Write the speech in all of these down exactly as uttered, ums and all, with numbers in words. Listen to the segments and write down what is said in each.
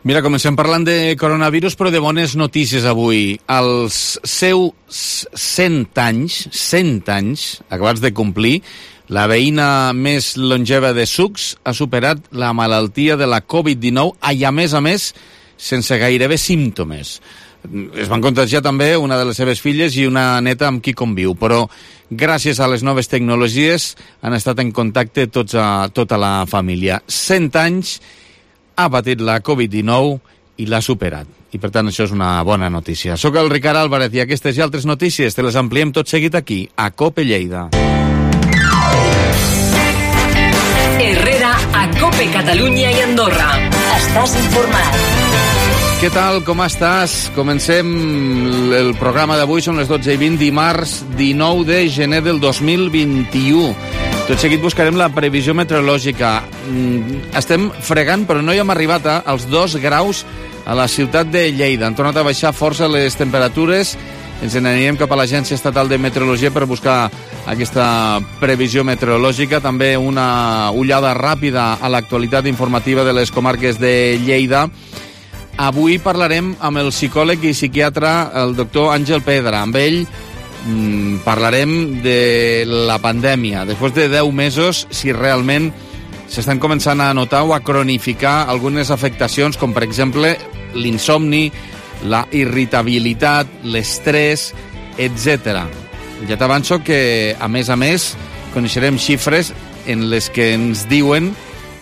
Mira, comencem parlant de coronavirus, però de bones notícies avui. Als seus cent anys, cent anys, acabats de complir, la veïna més longeva de Sucs ha superat la malaltia de la covid dinou i, a més a més, sense gairebé símptomes. Es van contagiar també una de les seves filles i una neta amb qui conviu, però gràcies a les noves tecnologies han estat en contacte tots a, tota la família. cent anys, ha patit la covid dinou i l'ha superat. I, per tant, això és una bona notícia. Soc el Ricard Álvarez i aquestes i altres notícies te les ampliem tot seguit aquí, a COPE Lleida. Herrera, a COPE Catalunya i Andorra. Estàs informat. Què tal, com estàs? Comencem el programa d'avui, són les dotze i vint, dimarts dinou de gener del dos mil vint-i-u. Tot seguit buscarem la previsió meteorològica. Estem fregant, però no hi hem arribat als dos graus a la ciutat de Lleida. Han tornat a baixar força les temperatures. Ens n'anirem cap a l'Agència Estatal de Meteorologia per buscar aquesta previsió meteorològica. També una ullada ràpida a l'actualitat informativa de les comarques de Lleida. Avui parlarem amb el psicòleg i psiquiatre, el doctor Àngel Pedra. Amb ell mm, parlarem de la pandèmia. Després de deu mesos, si realment s'estan començant a notar o a cronificar algunes afectacions, com per exemple l'insomni, la irritabilitat, l'estrès, etcètera. Ja t'avanço que, a més a més, coneixerem xifres en les que ens diuen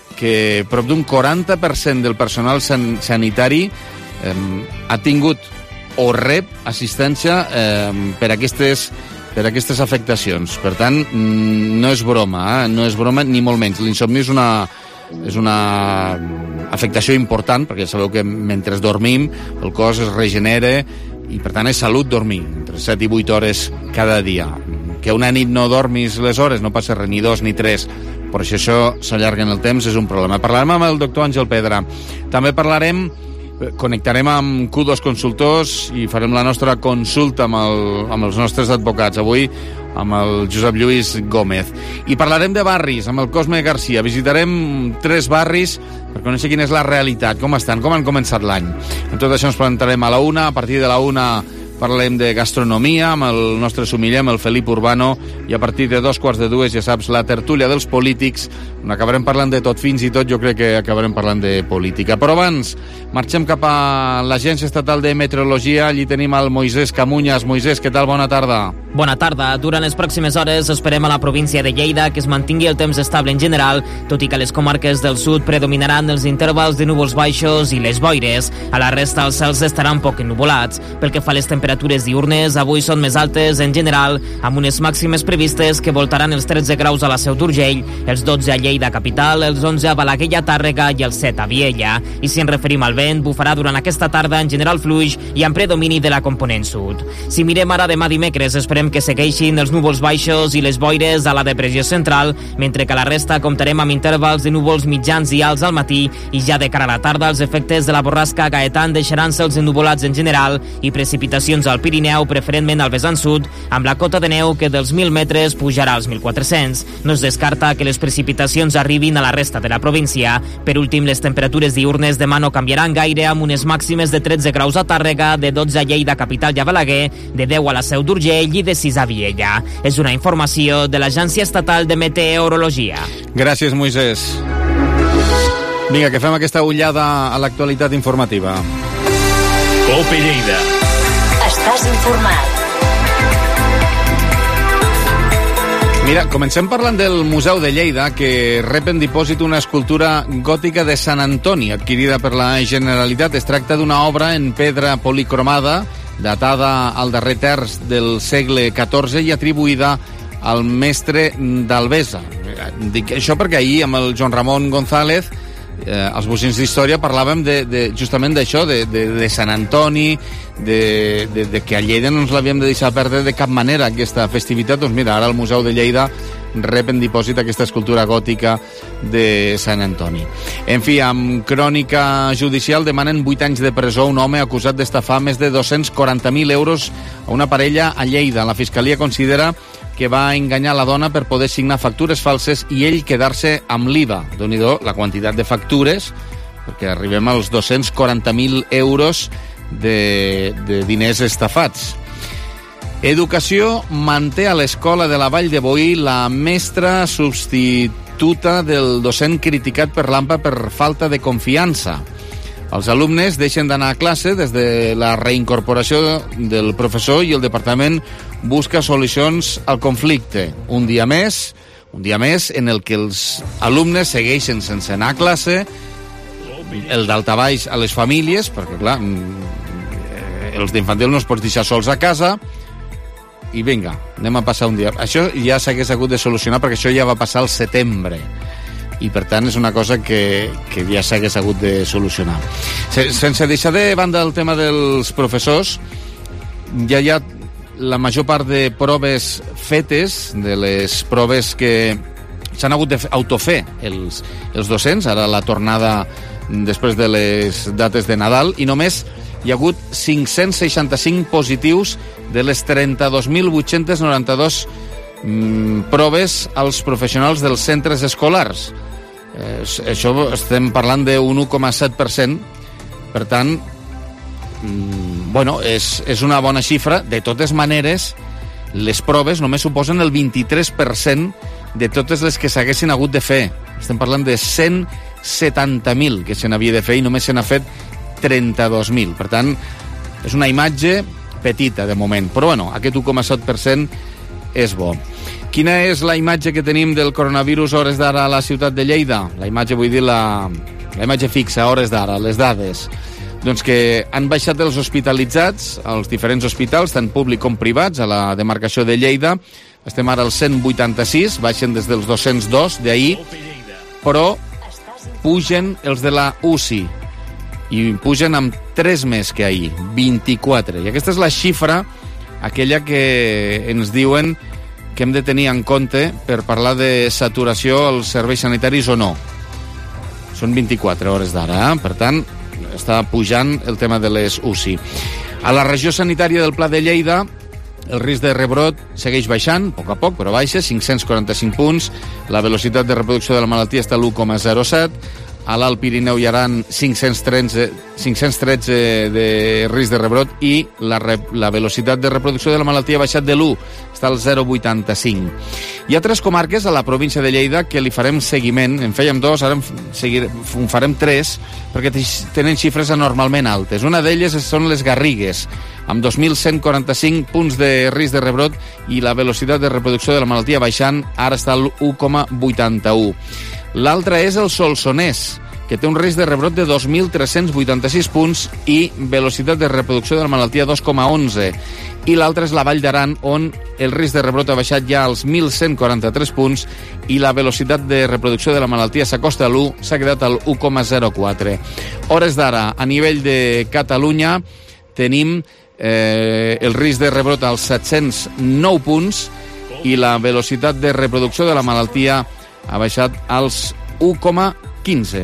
que prop d'un quaranta per cent del personal san sanitari eh, ha tingut o rep assistència eh, per, aquestes, per aquestes afectacions. Per tant, no és broma, eh? no és broma ni molt menys. L'insomni és una, és una afectació important, perquè sabeu que mentre dormim el cos es regenera i, per tant, és salut dormir entre set i vuit hores cada dia. Que una nit no dormis les hores no passa res, ni dos ni tres, però si això s'allarga en el temps és un problema. Parlarem amb el doctor Àngel Pedra. També parlarem, connectarem amb Q dos Consultors i farem la nostra consulta amb, el, amb els nostres advocats. Avui amb el Josep Lluís Gómez. I parlarem de barris amb el Cosme Garcia. Visitarem tres barris per conèixer quina és la realitat, com estan, com han començat l'any. En tot això ens plantarem a la una. A partir de la una parlarem de gastronomia amb el nostre sommelier, amb el Felip Urbano, i a partir de dos quarts de dues, ja saps, la tertúlia dels polítics, on acabarem parlant de tot, fins i tot jo crec que acabarem parlant de política. Però abans, marxem cap a l'Agència Estatal de Meteorologia. Allí tenim el Moisés Camuñas. Moisés, què tal? Bona tarda. Bona tarda. Durant les pròximes hores esperem a la província de Lleida que es mantingui el temps estable en general, tot i que a les comarques del sud predominaran els intervals de núvols baixos i les boires. A la resta els cels estaran poc ennuvolats. Pel que fa a les temperatures temperatures diurnes avui són més altes en general, amb unes màximes previstes que voltaran els tretze graus a la Seu d'Urgell, els dotze a Lleida capital, els onze a Balaguer i a Tàrrega i els set a Viella. I si ens referim al vent, bufarà durant aquesta tarda en general fluix i amb predomini de la component sud. Si mirem ara demà dimecres, esperem que segueixin els núvols baixos i les boires a la depressió central, mentre que a la resta comptarem amb intervals de núvols mitjans i alts al matí, i ja de cara a la tarda els efectes de la borrasca Gaetan deixaran cels ennuvolats en general i precipitacions al Pirineu, preferentment al vessant sud, amb la cota de neu que dels mil metres pujarà als mil quatre-cents. No es descarta que les precipitacions arribin a la resta de la província. Per últim, les temperatures diurnes demà no canviaran gaire, amb unes màximes de tretze graus a Tàrrega, de dotze a Lleida capital i a Balaguer, de deu a la Seu d'Urgell i de sis a Viella. És una informació de l'Agència Estatal de Meteorologia. Gràcies, Moisés. Vinga, que fem aquesta ullada a l'actualitat informativa. COPE Lleida. Estàs informat. Mira, comencem parlant del Museu de Lleida, que rep en dipòsit una escultura gòtica de Sant Antoni, adquirida per la Generalitat. Es tracta d'una obra en pedra policromada, datada al darrer terç del segle catorze i atribuïda al mestre d'Albesa. Dic això perquè ahir amb el Joan Ramon González, eh, als Bocins d'Història, parlàvem de, de, justament d'això, de, de, de Sant Antoni, de, de, de que a Lleida no ens l'havíem de deixar perdre de cap manera aquesta festivitat. Doncs mira, ara el Museu de Lleida rep en dipòsit aquesta escultura gòtica de Sant Antoni. En fi, amb crònica judicial demanen vuit anys de presó a un home acusat d'estafar més de dos-cents quaranta mil euros a una parella a Lleida. La Fiscalia considera que va enganyar la dona per poder signar factures falses i ell quedar-se amb l'I V A. Déu-n'hi-do la quantitat de factures perquè arribem als dos-cents quaranta mil euros de, de diners estafats. Educació manté a l'Escola de la Vall de Boí la mestra substituta del docent criticat per l'A M P A per falta de confiança. Els alumnes deixen d'anar a classe des de la reincorporació del professor i el departament busca solucions al conflicte. Un dia més, un dia més en el que els alumnes segueixen sense anar a classe, el daltabaix a les famílies, perquè clar, els d'infantil no es pots deixar sols a casa, i vinga, anem a passar un dia. Això ja s'hagués hagut de solucionar perquè això ja va passar al setembre i per tant és una cosa que, que ja s'hagués hagut de solucionar. Sense deixar de banda el tema dels professors, ja hi ha la major part de proves fetes, de les proves que s'han hagut d'autofer els, els docents, ara la tornada després de les dates de Nadal, i només hi ha hagut cinc-cents seixanta-cinc positius de les trenta-dos mil vuit-cents noranta-dos mm, proves als professionals dels centres escolars. Eh, això estem parlant d'un un coma set per cent, per tant, mm, bueno, és, és una bona xifra. De totes maneres, les proves només suposen el vint-i-tres per cent de totes les que s'haguessin hagut de fer. Estem parlant de cent setanta mil que se n'havia de fer i només se n'ha fet trenta-dos mil. Per tant, és una imatge petita de moment, però bueno, aquest un coma set per cent és bo. Quina és la imatge que tenim del coronavirus a hores d'ara a la ciutat de Lleida? La imatge, vull dir, la, la imatge fixa a hores d'ara, les dades. Doncs que han baixat els hospitalitzats als diferents hospitals, tant públic com privats, a la demarcació de Lleida. Estem ara als cent vuitanta-sis, baixen des dels dos-cents dos d'ahir, però pugen els de la U C I, i pugen amb tres més que ahir, vint-i-quatre. I aquesta és la xifra, aquella que ens diuen que hem de tenir en compte per parlar de saturació als serveis sanitaris o no. Són vint-i-quatre hores d'ara, eh? Per tant, està pujant el tema de les U C I. A la regió sanitària del Pla de Lleida, el risc de rebrot segueix baixant, a poc a poc, però baixa, cinc-cents quaranta-cinc punts. La velocitat de reproducció de la malaltia està a l'u coma zero set. A l'Alt Pirineu hi haran cinc-cents tretze de risc de rebrot i la, re, la velocitat de reproducció de la malaltia ha baixat de l'u, està al zero coma vuitanta-cinc. Hi ha tres comarques a la província de Lleida que li farem seguiment, en fèiem dos, ara en, seguir, en farem tres, perquè tenen xifres anormalment altes. Una d'elles són les Garrigues, amb dos mil cent quaranta-cinc punts de risc de rebrot i la velocitat de reproducció de la malaltia baixant, ara està al u coma vuitanta-u. L'altre és el Solsonès, que té un risc de rebrot de dos mil tres-cents vuitanta-sis punts i velocitat de reproducció de la malaltia dos coma onze. I l'altre és la Vall d'Aran, on el risc de rebrot ha baixat ja als mil cent quaranta-tres punts i la velocitat de reproducció de la malaltia s'acosta a l'u, s'ha quedat al u coma zero quatre. Hores d'ara, a nivell de Catalunya, tenim eh, el risc de rebrot als set-cents nou punts i la velocitat de reproducció de la malaltia ha baixat als u coma quinze.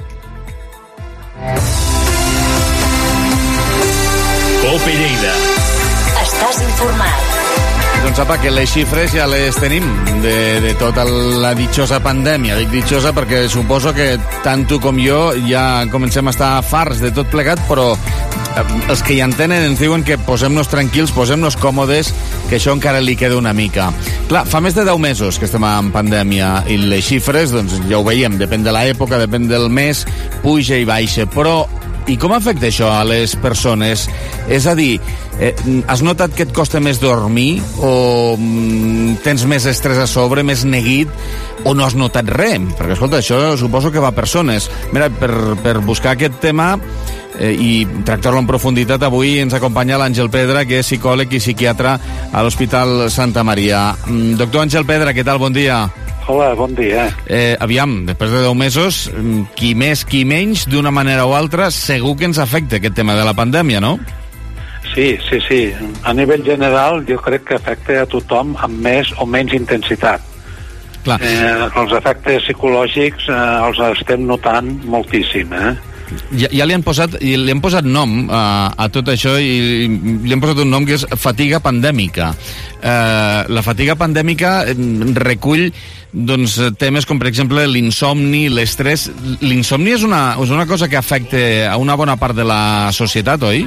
Cope Lleida. Estàs informat. Doncs apa, que les xifres ja les tenim de, de tota la ditxosa pandèmia. Dic ditxosa perquè suposo que tant tu com jo ja comencem a estar farts de tot plegat, però els que hi entenen ens diuen que posem-nos tranquils, posem-nos còmodes, que això encara li queda una mica. Clar, fa més de deu mesos que estem en pandèmia i les xifres, doncs ja ho veiem, depèn de l'època, depèn del mes, puja i baixa, però i com afecta això a les persones? És a dir, eh, has notat que et costa més dormir o mm, tens més estrès a sobre, més neguit, o no has notat res? Perquè, escolta, això suposo que va a persones. Mira, per, per buscar aquest tema eh, i tractar-lo en profunditat, avui ens acompanya l'Àngel Pedra, que és psicòleg i psiquiatre a l'Hospital Santa Maria. Mm, doctor Àngel Pedra, què tal? Bon dia. Hola, bon dia. Eh, aviam, després de deu mesos, qui més, qui menys, d'una manera o altra, segur que ens afecta aquest tema de la pandèmia, no? Sí, sí, sí. A nivell general, jo crec que afecta a tothom amb més o menys intensitat. Clar. Eh, els efectes psicològics eh, els estem notant moltíssim, eh? Ja, ja li han posat li han posat nom a, a tot això i li han posat un nom que és fatiga pandèmica. Eh, la fatiga pandèmica recull doncs, temes com, per exemple, l'insomni, l'estrès. L'insomni és una, és una cosa que afecta a una bona part de la societat, oi?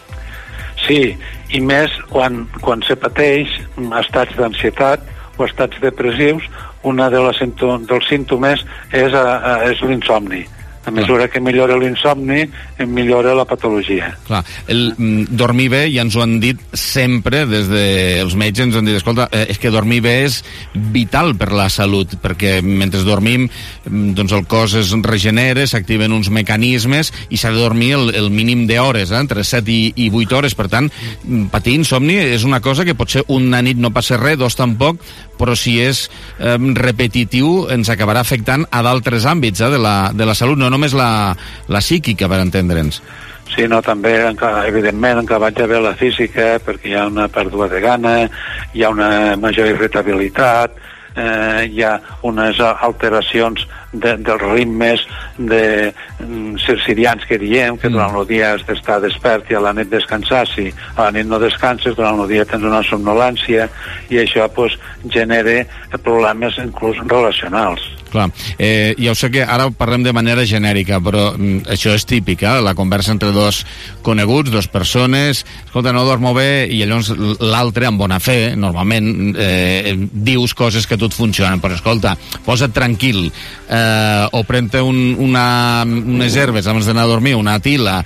Sí, i més quan, quan se pateix estats d'ansietat o estats depressius, una de les dels símptomes és, a, és l'insomni. A mesura que millora l'insomni, millora la patologia. Clar, el mm, dormir bé, ja ens ho han dit sempre, des dels metges ens han dit, escolta, eh, és que dormir bé és vital per la salut, perquè mentre dormim, doncs el cos es regenera, s'activen uns mecanismes i s'ha de dormir el, el mínim d'hores, eh, entre set i, i vuit hores. Per tant, patir insomni és una cosa que potser una nit no passa res, dos tampoc, però si és eh, repetitiu ens acabarà afectant a d'altres àmbits eh, de, la, de la salut, no només la, la psíquica, per entendre'ns. Sí, no, també, evidentment, en què vaig a veure la física, perquè hi ha una pèrdua de gana, hi ha una major irritabilitat, eh, hi ha unes alteracions de, dels ritmes de mm, circadians que diem, que durant el dia has d'estar despert i a la nit descansar. Si a la nit no descanses, durant el dia tens una somnolància i això pues, genera problemes inclús relacionals. Clar, eh, ja ho sé que ara parlem de manera genèrica, però mm, això és típic, eh? La conversa entre dos coneguts, dos persones, escolta, no dormo bé, i llavors l'altre, amb bona fe, normalment, eh, dius coses que a tu et funcionen, però escolta, posa't tranquil, eh, o pren-te un, una, unes herbes abans d'anar a dormir, una tila,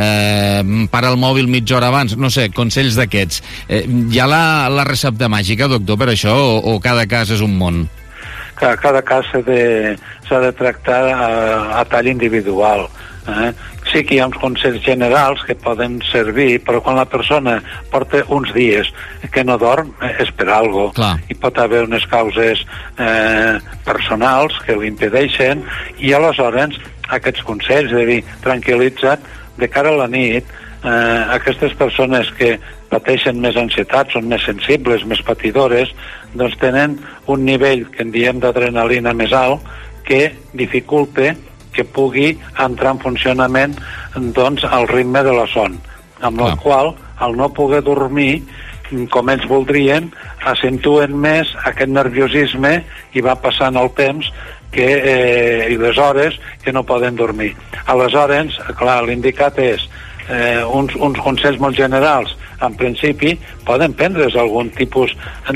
eh, para el mòbil mitja hora abans, no sé, consells d'aquests. Eh, hi ha la, la recepta màgica, doctor, per això, o, o cada cas és un món? Que cada cas s'ha de, s'ha de tractar a, a tall individual. Eh? Sí que hi ha uns consells generals que poden servir, però quan la persona porta uns dies que no dorm, és per algo. Clar. Hi pot haver unes causes eh, personals que ho impedeixen, i aleshores aquests consells, és a dir, tranquil·litza't, de cara a la nit, eh, aquestes persones que pateixen més ansietat, són més sensibles, més patidores, doncs tenen un nivell que en diem d'adrenalina més alt que dificulta que pugui entrar en funcionament doncs, el ritme de la son, amb la qual, al no poder dormir com ells voldrien, accentuen més aquest nerviosisme i va passant el temps que, eh, i les hores que no poden dormir. Aleshores, clar, l'indicat és eh, uns, uns consells molt generals. En principi, poden prendre's algun tipus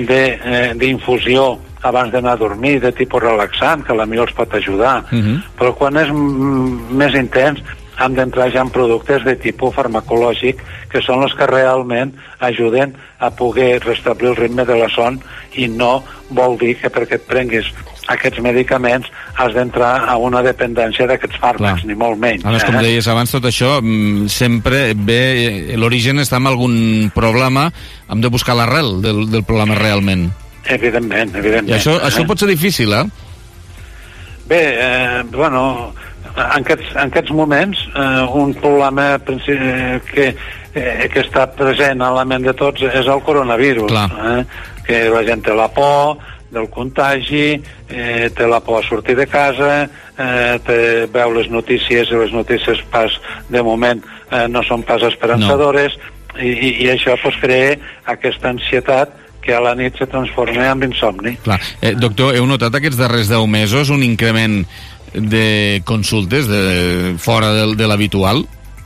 d'infusió eh, abans d'anar a dormir, de tipus relaxant, que potser els pot ajudar. Uh-huh. Però quan és m- més intens, han d'entrar ja en productes de tipus farmacològic, que són els que realment ajuden a poder restablir el ritme de la son, i no vol dir que perquè et prenguis aquests medicaments has d'entrar a una dependència d'aquests fàrmacs, ni molt menys. A més, com deies abans, tot això sempre ve, l'origen està en algun problema, hem de buscar l'arrel del, del problema realment. Evidentment, evidentment. I això, això pot ser difícil, eh? Bé, eh, bueno, en aquests, en aquests moments, eh, un problema que, eh, que està present a la ment de tots és el coronavirus. Eh? Que la gent té la por del contagi, eh, té la por a sortir de casa, eh, té, veu les notícies, i les notícies pas, de moment, eh, no són pas esperançadores, no. i, i, i això pues, crea aquesta ansietat que a la nit se transforma en insomni. Clar. Eh, doctor, heu notat aquests darrers deu mesos un increment de consultes de, fora de, de l'habitual?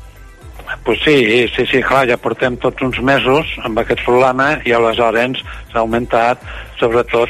Pues sí, sí, sí, clar, ja portem tots uns mesos amb aquest problema, i aleshores s'ha augmentat, sobretot,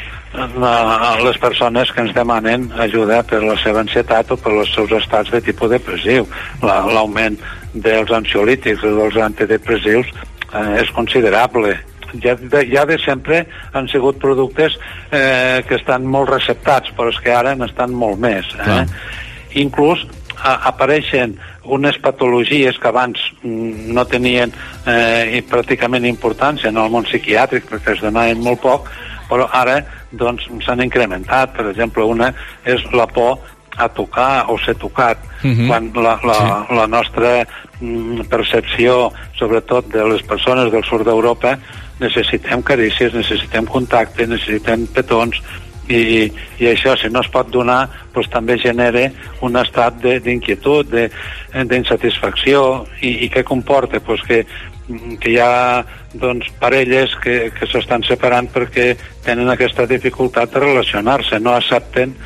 a les persones que ens demanen ajuda per la seva ansietat o per els seus estats de tipus depressiu. La, l'augment dels ansiolítics o dels antidepressius eh, és considerable. Ja de, ja de sempre han sigut productes eh, que estan molt receptats, però és que ara n'estan molt més. Eh? Inclús a, apareixen unes patologies que abans mm, no tenien eh, pràcticament importància en el món psiquiàtric, perquè es donaven molt poc, però ara doncs s'han incrementat. Per exemple, una és la por a tocar o ser tocat. Uh-huh. Quan la, la, sí. la nostra mm, percepció, sobretot de les persones del sud d'Europa, necessitem carícies, necessitem contacte, necessitem petons, I, i això, si no es pot donar, doncs també genera un estat d'inquietud, d'insatisfacció, i, i què comporta? Doncs que, que hi ha doncs, parelles que, que s'estan separant perquè tenen aquesta dificultat de relacionar-se, no accepten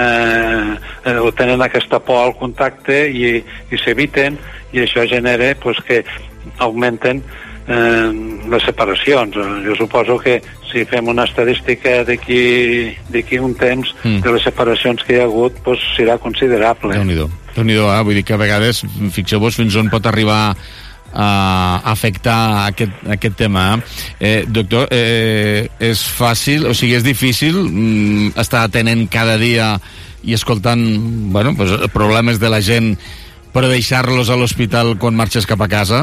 eh, o tenen aquesta por al contacte i, i s'eviten, i això genera doncs, que augmenten eh, les separacions. Jo suposo que si fem una estadística d'aquí d'aquí un temps mm. de les separacions que hi ha hagut, doncs serà considerable. Déu-n'hi-do, Déu-n'hi-do, eh? Vull dir que a vegades, fixeu-vos fins on pot arribar a afectar aquest, aquest tema. Eh, doctor, eh, és fàcil, o sigui, és difícil mm, estar atenent cada dia i escoltant, bueno, pues, problemes de la gent per deixar-los a l'hospital quan marxes cap a casa?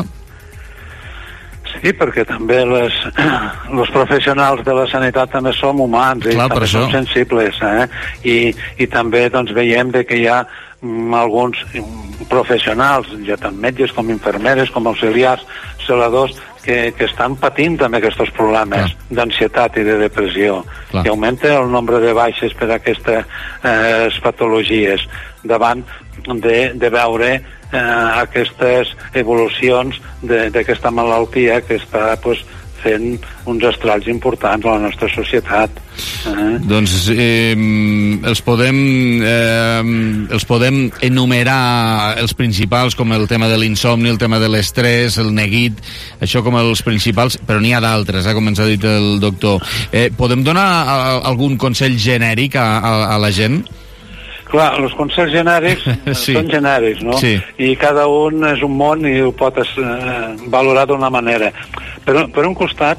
Sí, perquè també les, els professionals de la sanitat també som humans. Clar, i també som sensibles, eh? I, i també doncs, veiem de que hi ha mm, alguns professionals, ja tant metges com infermeres, com auxiliars, celadors, que, que estan patint també aquests problemes d'ansietat i de depressió. Clar. Que augmenta el nombre de baixes per a aquestes eh, patologies davant de, de veure eh, aquestes evolucions d'aquesta malaltia que està pues, fent uns estralls importants a la nostra societat. Eh? Doncs eh, els podem eh, els podem enumerar els principals, com el tema de l'insomni, el tema de l'estrès, el neguit, això com els principals, però n'hi ha d'altres, eh, com ens ha dit el doctor. Eh, podem donar a, a, algun consell genèric a, a, a la gent? Clar, els consells genèrics sí. són genèrics, no? Sí. I cada un és un món i ho pot eh, valorar d'una manera. Per, per un costat,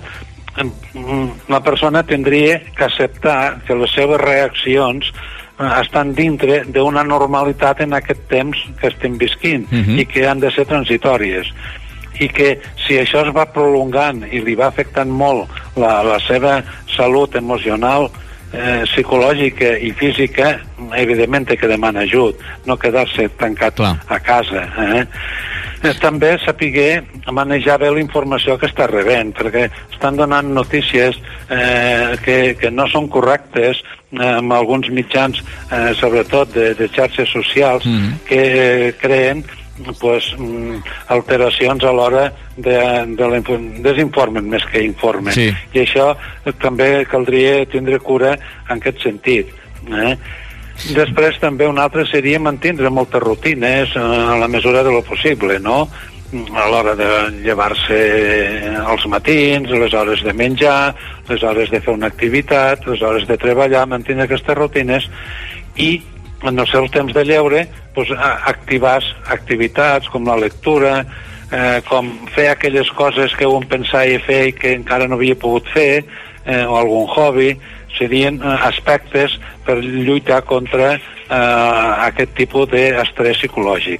la persona tindria que acceptar que les seves reaccions eh, estan dintre d'una normalitat en aquest temps que estem visquint uh-huh. i que han de ser transitòries. I que si això es va prolongant i li va afectant molt la, la seva salut emocional, Eh, psicològica i física, evidentment té que demanar ajut, no quedar-se tancat Clar. a casa. Eh? Eh, també sapiguer manejar bé la informació que està rebent, perquè estan donant notícies eh, que, que no són correctes eh, amb alguns mitjans, eh, sobretot de, de xarxes socials, mm-hmm. que eh, creen pues, alteracions a l'hora de, de la, desinformen més que informen. Sí. I això també caldria tindre cura en aquest sentit. Eh? Després també un altre seria mantindre moltes rutines a la mesura de lo possible, no? A l'hora de llevar-se als matins, les hores de menjar, les hores de fer una activitat, les hores de treballar, mantenir aquestes rutines i en el seu temps de lleure doncs, activar activitats com la lectura, eh, com fer aquelles coses que un pensava fer i que encara no havia pogut fer, eh, o algun hobby, serien eh, aspectes per lluitar contra eh, aquest tipus d'estrès psicològic.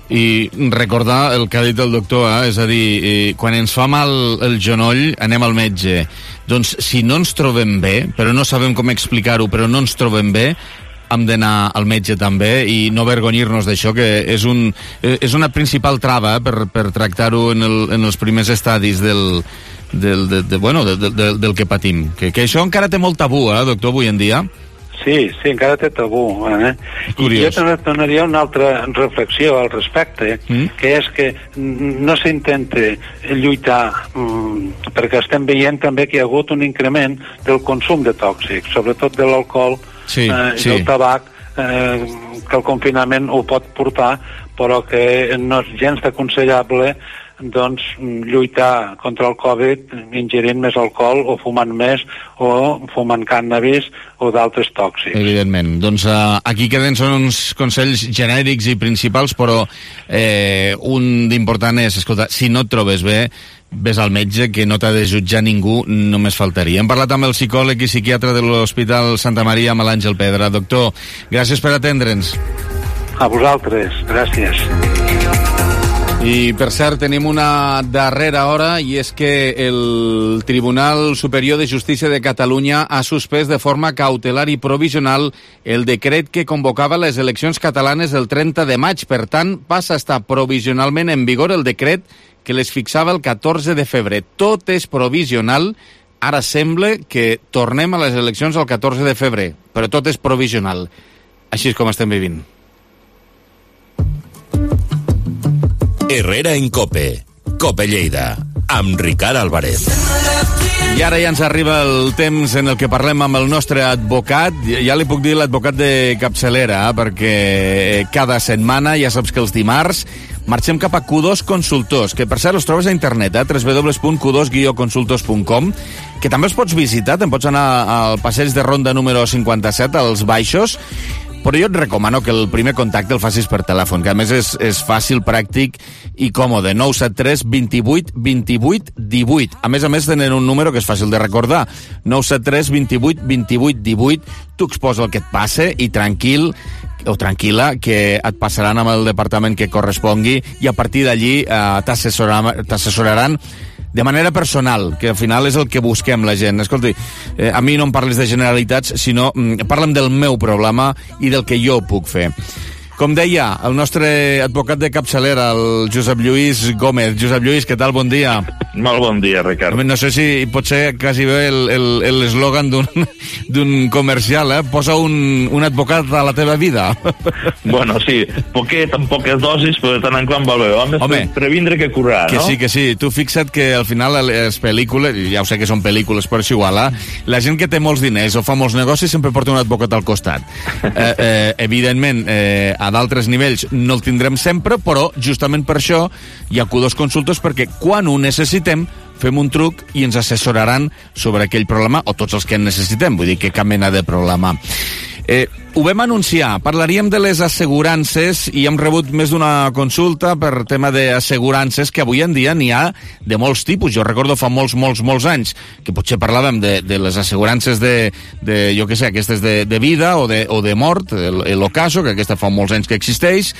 I recordar el que ha dit el doctor, eh? És a dir, eh, quan ens fa mal el genoll anem al metge. Doncs si no ens trobem bé, però no sabem com explicar-ho, però no ens trobem bé, hem d'anar al metge també i no avergonyir-nos d'això, que és, un, és una principal trava eh, per, per tractar-ho en, el, en els primers estadis del, del, de, de, bueno, de, de, de, del que patim. Que, que això encara té molt tabú, eh, doctor, avui en dia? Sí, sí, encara té tabú. Eh? I jo també donaria una altra reflexió al respecte, mm? que és que no s'intenta lluitar, mm, perquè estem veient també que hi ha hagut un increment del consum de tòxics, sobretot de l'alcohol, Sí, eh, sí. del tabac, eh, que el confinament ho pot portar, però que no és gens aconsellable doncs, lluitar contra el Covid ingerint més alcohol o fumant més o fumant cànnabis o d'altres tòxics. Evidentment. Doncs uh, aquí queden són uns consells genèrics i principals, però eh, un d'important és, escolta, si no et trobes bé, ves al metge, que no t'ha de jutjar ningú, només faltaria. Hem parlat amb el psicòleg i psiquiatre de l'Hospital Santa Maria, amb l'Àngel Pedra. Doctor, gràcies per atendre'ns. A vosaltres, gràcies. I, per cert, tenim una darrera hora, i és que el Tribunal Superior de Justícia de Catalunya ha suspès de forma cautelar i provisional el decret que convocava les eleccions catalanes el trenta de maig. Per tant, passa a estar provisionalment en vigor el decret que les fixava el catorze de febrer. Tot és provisional ara sembla que tornem a les eleccions el catorze de febrer, però tot és provisional. Així és com estem vivint. Herrera en Cope, Cope Lleida, amb Ricard Álvarez. I ara ja ens arriba el temps en el que parlem amb el nostre advocat. Ja li puc dir l'advocat de capçalera, perquè cada setmana, ja saps que els dimarts, marxem cap a Q dos Consultors, que per cert els trobes a internet, eh? w w w punt q dos guió consultors punt com, que també els pots visitar, te'n pots anar al passeig de Ronda número cinquanta-set, als Baixos, però jo et recomano que el primer contacte el facis per telèfon, que a més és, és fàcil, pràctic i còmode. nou set tres vint-i-vuit vint-i-vuit divuit. A més a més tenen un número que és fàcil de recordar. nou set tres vint-i-vuit vint-i-vuit divuit. Tu exposa el que et passe i tranquil o tranquil·la, que et passaran amb el departament que correspongui i a partir d'allí eh, t'assessoraran de manera personal, que al final és el que busquem la gent. Escolti, eh, a mi no em parles de generalitats, sinó mm, parla'm del meu problema i del que jo puc fer. Com deia, el nostre advocat de capçalera, el Josep Lluís Gómez. Josep Lluís, què tal? Bon dia. Molt bon dia, Ricard. No sé si pot ser quasi bé l'eslògan d'un comercial, eh? Posa un, un advocat a la teva vida. Bueno, sí, poquet, amb poques dosis, però de tant en quant val bé. Home, Home previndre que curar, que no? Que sí, que sí. Tu fixa't que al final les pel·lícules, ja ho sé que són pel·lícules, però és igual, eh? La gent que té molts diners o fa molts negocis sempre porta un advocat al costat. Eh, eh, evidentment, eh, a d'altres nivells no el tindrem sempre, però justament per això hi ha Q dos Consultors, perquè quan ho necessitem fem un truc i ens assessoraran sobre aquell problema, o tots els que en necessitem, vull dir que cap mena de problema. Eh, ho vam anunciar, parlaríem de les assegurances i hem rebut més d'una consulta per tema d'assegurances, que avui en dia n'hi ha de molts tipus. Jo recordo fa molts, molts, molts anys que potser parlàvem de, de les assegurances de, de, jo què sé, aquestes de, de vida o de, o de mort, el, el Ocaso, que aquesta fa molts anys que existeix,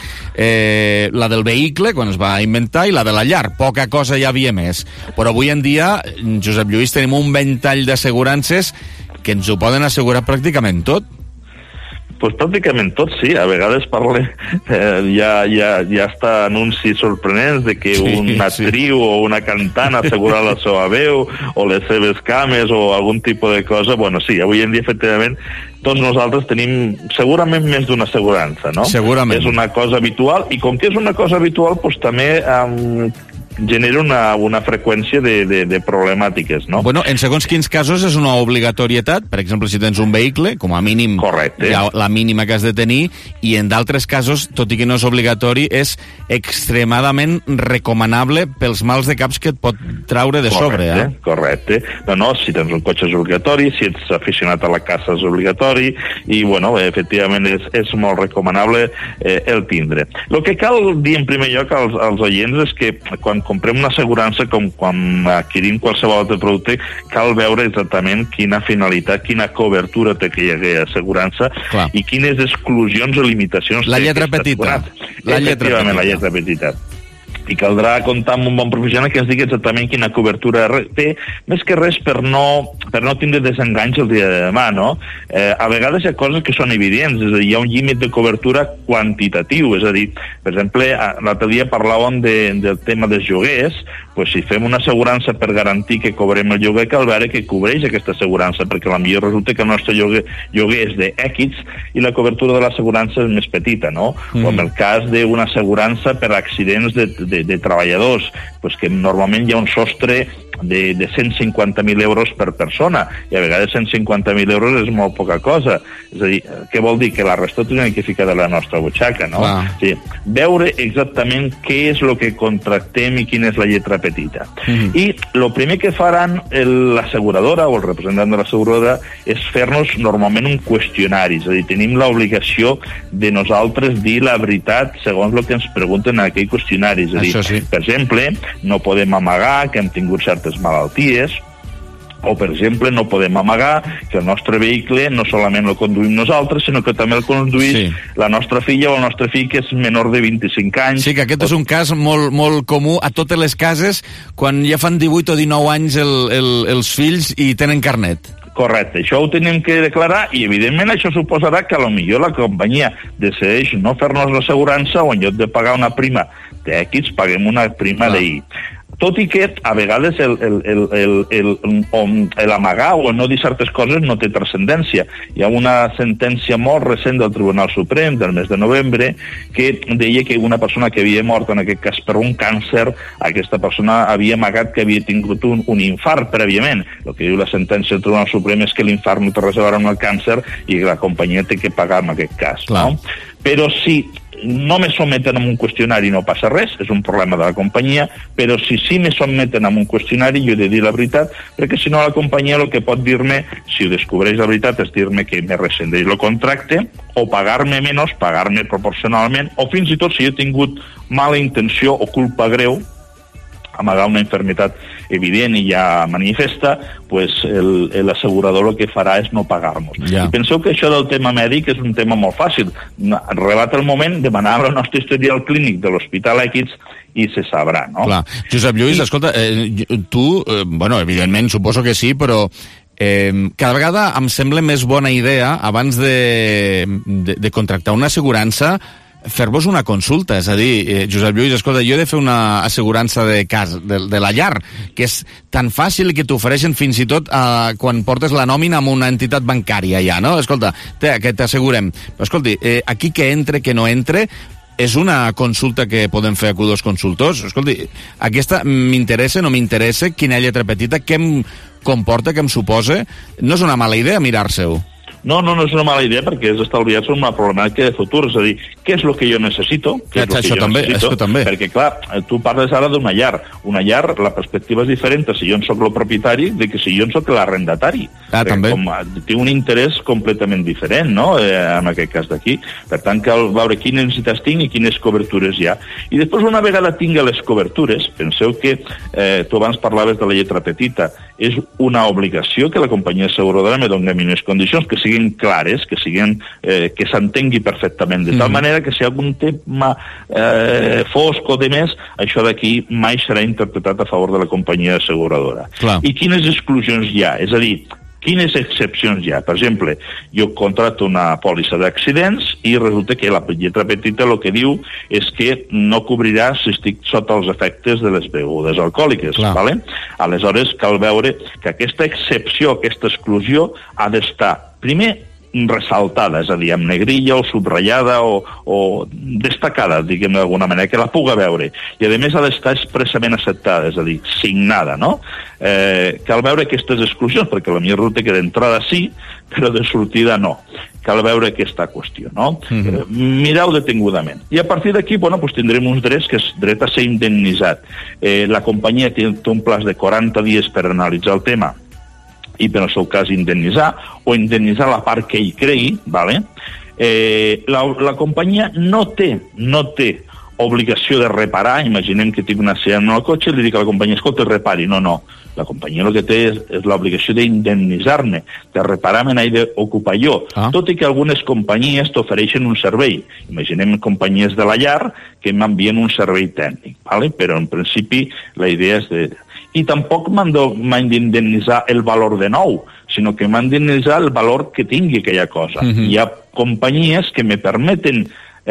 eh, la del vehicle, quan es va inventar, i la de la llar. Poca cosa hi havia més. Però avui en dia, Josep Lluís, tenim un ventall d'assegurances que ens ho poden assegurar pràcticament tot. Pues pràcticament tot, sí. A vegades parle, eh, ja, ja, ja està anuncis sorprenents de que sí, una actriu sí. o una cantant assegura la seva veu o les seves cames o algun tipus de cosa. Bueno, sí, avui en dia, efectivament, tots nosaltres tenim segurament més d'una assegurança, no? Segurament. És una cosa habitual, i com que és una cosa habitual, doncs també um, genera una, una freqüència de, de, de problemàtiques, no? Bueno, en segons quins casos és una obligatorietat, per exemple, si tens un vehicle, com a mínim Correcte. Hi ha la mínima que has de tenir, i en d'altres casos, tot i que no és obligatori, és extremadament recomanable pels mals de caps que et pot traure de sobre, correcte, eh? Correcte. No, no, si tens un cotxe és obligatori, si ets aficionat a la caça és obligatori, i, bueno, efectivament és, és molt recomanable eh, el tindre. El que cal dir en primer lloc als, als oients és que quan comprem una assegurança, com quan adquirim qualsevol altre producte, cal veure exactament quina finalitat, quina cobertura té aquella assegurança. Clar. I quines exclusions o limitacions la té lletra petita. La lletra petita. La lletra petita. I caldrà comptar amb un bon professional que ens digui exactament quina cobertura té, més que res per no, per no tindre desenganys el dia de demà, no? Eh, a vegades hi ha coses que són evidents, és a dir, hi ha un límit de cobertura quantitatiu, és a dir, per exemple, l'altre dia parlàvem de, del tema dels lloguers, pues si fem una assegurança per garantir que cobrem el lloguer, cal veure que cobreix aquesta assegurança, perquè potser resulta que el nostre lloguer, lloguer és d'X i la cobertura de l'assegurança és més petita, no? Mm. O en el cas d'una assegurança per accidents de, de de treballadors, pues que normalment hi ha un sostre de, de cent cinquanta mil euros per persona, i a vegades cent cinquanta mil euros és molt poca cosa. És a dir, què vol dir? Que la resta ho tenim que ficar de la nostra butxaca, no? Ah. Sí, veure exactament què és el que contractem i quina és la lletra petita. Mm-hmm. I el primer que faran l'asseguradora o el representant de l'asseguradora és fer-nos normalment un qüestionari, és a dir, tenim l'obligació de nosaltres dir la veritat segons el que ens pregunten en aquell qüestionari. És a dir, sí. Per exemple, no podem amagar que hem tingut certes malalties, o, per exemple, no podem amagar que el nostre vehicle no solament el conduïm nosaltres, sinó que també el conduïs sí. la nostra filla o el nostre fill, que és menor de vint-i-cinc anys. Sí, que aquest o... és un cas molt, molt comú a totes les cases quan ja fan divuit o dinou anys el, el, els fills i tenen carnet. Correcte, això ho tenim que declarar, i evidentment això suposarà que potser la companyia decideix no fer-nos l'assegurança, o en lloc de pagar una prima de X paguem una prima de Y. tot i que a vegades el, el, el, el, el, el, el amagar o el no dir certes coses no té transcendència. Hi ha una sentència molt recent del Tribunal Suprem del mes de novembre que deia que una persona que havia mort, en aquest cas per un càncer, aquesta persona havia amagat que havia tingut un, un infart prèviament. El que diu la sentència del Tribunal Suprem és que l'infart no té res a veure amb el càncer i la companyia té que pagar en aquest cas. No? Però si no me someten a un qüestionari no passa res, és un problema de la companyia, però si sí me someten a un qüestionari jo he de dir la veritat, perquè si no la companyia el que pot dir-me, si ho descobreix la veritat, és dir-me que me rescindeix el contracte o pagar-me menys, pagar-me proporcionalment, o fins i tot si he tingut mala intenció o culpa greu, amagar una enfermitat evident i ja manifesta, pues l'assegurador el que farà és no pagar-nos. Ja. I penseu que això del tema mèdic és un tema molt fàcil. Rebat el moment, demanar el nostre historial clínic de l'Hospital Equids i se sabrà, no? Clar. Josep Lluís, I... escolta, eh, tu, eh, bueno, evidentment, suposo que sí, però eh, cada vegada em sembla més bona idea, abans de, de, de contractar una assegurança, fer-vos una consulta, és a dir, eh, Josep Lluís, escolta, jo he de fer una assegurança de cas, de, de la llar, que és tan fàcil que t'ofereixen fins i tot eh, quan portes la nòmina amb una entitat bancària ja, no? Escolta, te, que t'assegurem. Però escolti, eh, aquí que entre, que no entre, és una consulta que poden fer a dos consultors. Escolti, aquesta m'interessa, no m'interessa, quina lletra petita, què em comporta, què em suposa? No és una mala idea mirar-se-ho. No, no, no és una mala idea perquè és estalviar-se una problemàtica de futur, és a dir, què és el que jo necessito? Què és això, que jo també, necessito? això també. Perquè, clar, tu parles ara d'una llar. Una llar, la perspectiva és diferent si jo en soc el propietari de que si jo en soc l'arrendatari. Ah, també. Com, té un interès completament diferent, no?, eh, en aquest cas d'aquí. Per tant, cal veure quines necessitats tinc i quines cobertures hi ha. I després, una vegada tingui les cobertures, penseu que eh, tu abans parlaves de la lletra petita, és una obligació que la companyia asseguradora me doni unes condicions que siguin clares, que siguin eh, que s'entengui perfectament, de tal mm. manera que si hi ha algun tema eh, fosc o de més, això d'aquí mai serà interpretat a favor de la companyia asseguradora. Clar. I quines exclusions hi ha? És a dir, quines excepcions hi ha? Per exemple, jo contracto una pòlissa d'accidents i resulta que la lletra petita el que diu és que no cobrirà si estic sota els efectes de les begudes alcohòliques. Vale? Aleshores, cal veure que aquesta excepció, aquesta exclusió, ha d'estar, primer, ressaltada, és a dir, amb negrilla o subratllada o, o destacada, diguem d'alguna manera, que la puga veure. I, a més, ha d'estar expressament acceptada, és a dir, signada, no? Eh, cal veure aquestes exclusions, perquè la millor ruta que d'entrada sí, però de sortida no. Cal veure aquesta qüestió, no? Mm-hmm. eh, mireu detingudament. I a partir d'aquí, bueno, pues tindrem uns drets que és dret a ser indemnitzat. Eh, la companyia té, té un plaç de quaranta dies per analitzar el tema i per al seu cas indemnitzar, o indemnitzar la part que ell cregui, vale? eh, la, la companyia no té, no té obligació de reparar. Imaginem que tinc un accident en el cotxe i li dic a la companyia, escolta, repari. No, no. La companyia el que té és, és l'obligació d'indemnitzar-me, de reparar-me i d'ocupar jo. Ah. Tot i que algunes companyies t'ofereixen un servei. Imaginem companyies de la llar que m'envien un servei tècnic, vale? Però en principi la idea és de... I tampoc m'han d'indemnitzar el valor de nou, sinó que m'han d'indemnitzar el valor que tingui aquella cosa. Uh-huh. Hi ha companyies que me permeten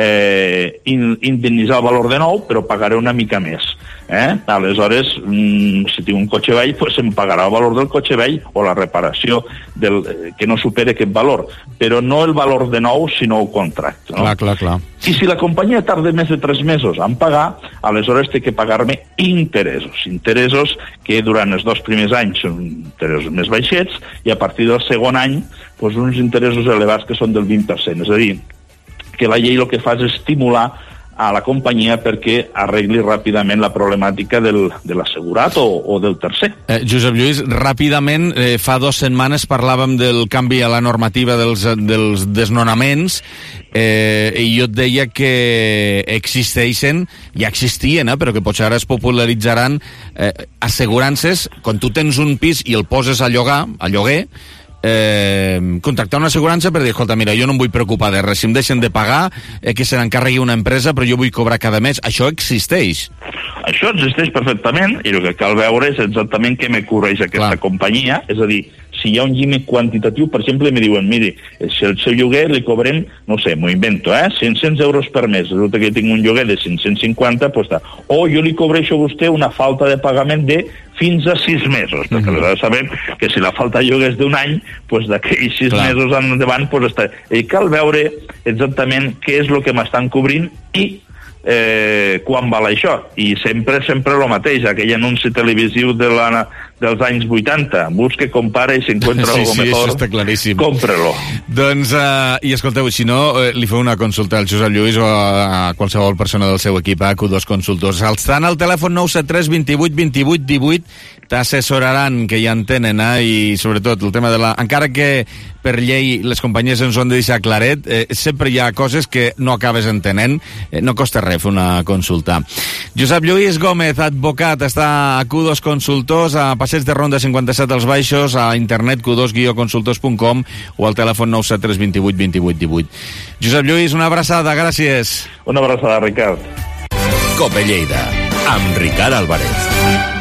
eh, indemnitzar el valor de nou, però pagaré una mica més. Eh? Aleshores, mm, si tinc un cotxe vell, pues em pagarà el valor del cotxe vell o la reparació del, eh, que no supere aquest valor, però no el valor de nou, sinó el contracte. No? Clar, clar, clar. I si la companyia tarda més de tres mesos en pagar, aleshores té que pagar-me interessos. Interessos que durant els dos primers anys són interessos més baixets i a partir del segon any pues, uns interessos elevats que són del vint per cent. És a dir, que la llei el que fa és estimular a la companyia perquè arregli ràpidament la problemàtica del, de l'assegurat o, o del tercer. Eh, Josep Lluís, ràpidament, eh, fa dues setmanes parlàvem del canvi a la normativa dels, dels desnonaments eh, i jo et deia que existeixen, ja existien, eh, però que potser ara es popularitzaran eh, assegurances, quan tu tens un pis i el poses a llogar, a lloguer, Eh, contractar una assegurança per dir, escolta, mira, jo no em vull preocupar de res, si em deixen de pagar, eh, que se n'encarregui una empresa, però jo vull cobrar cada mes. Això existeix? Això existeix perfectament, i el que cal veure és exactament què me cobreix aquesta ah. companyia, és a dir, si hi ha un límit quantitatiu, per exemple, me diuen, miri, si el seu lloguer li cobrem, no sé, m'ho invento, eh, cinc-cents euros per mes, resulta que tinc un lloguer de cinc-cents cinquanta, doncs està. O jo li cobreixo a vostè una falta de pagament de fins a sis mesos, perquè mm-hmm. aleshores sabem que si la falta de lloguer és d'un any, doncs d'aquells sis Clar. mesos endavant, doncs està. I cal veure exactament què és el que m'estan cobrint i Eh, quan val això, i sempre sempre el mateix, aquell anunci televisiu de la, dels anys vuitanta, busque, compara i si encuentra sí, algo sí, mejor, cómprelo. Doncs, uh, i escolteu, si no, uh, li feu una consulta al Josep Lluís o a, a qualsevol persona del seu equip, a Q dos Consultors. Estan al telèfon nou set tres vint vuit vint vuit divuit, t'assessoraran, que ja en tenen, eh? I sobretot el tema de la... Encara que per llei les companyies ens ho han de deixar claret, eh, sempre hi ha coses que no acabes entenent, eh, no costa res fer una consulta. Josep Lluís Gómez, advocat, està a Q dos Consultors, a Passeig de Ronda cinquanta-set als Baixos, a internet q dos consultors punt com o al telèfon nou set tres vint vuit vint vuit divuit. Josep Lluís, una abraçada, gràcies. Una abraçada, Ricard. Cope Lleida, amb Ricard Álvarez.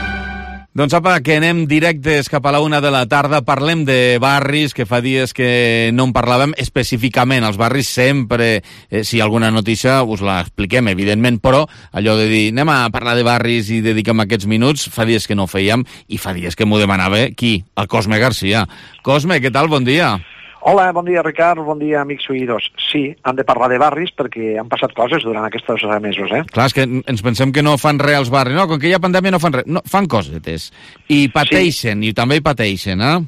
Doncs apa, que anem directes cap a la una de la tarda. Parlem de barris, que fa dies que no en parlàvem específicament. Els barris sempre, eh, si hi ha alguna notícia, us la expliquem, evidentment, però allò de dir, anem a parlar de barris i dediquem aquests minuts, fa dies que no ho fèiem i fa dies que m'ho demanava qui? El Cosme Garcia. Cosme, què tal? Bon dia. Hola, bon dia, Ricard, bon dia, amics oïdors. Sí, han de parlar de barris perquè han passat coses durant aquests mesos, eh? Clar, és que ens pensem que no fan res als barris. No, com que hi ha pandèmia no fan res. No, fan cosetes. I pateixen, sí. I també hi pateixen, eh?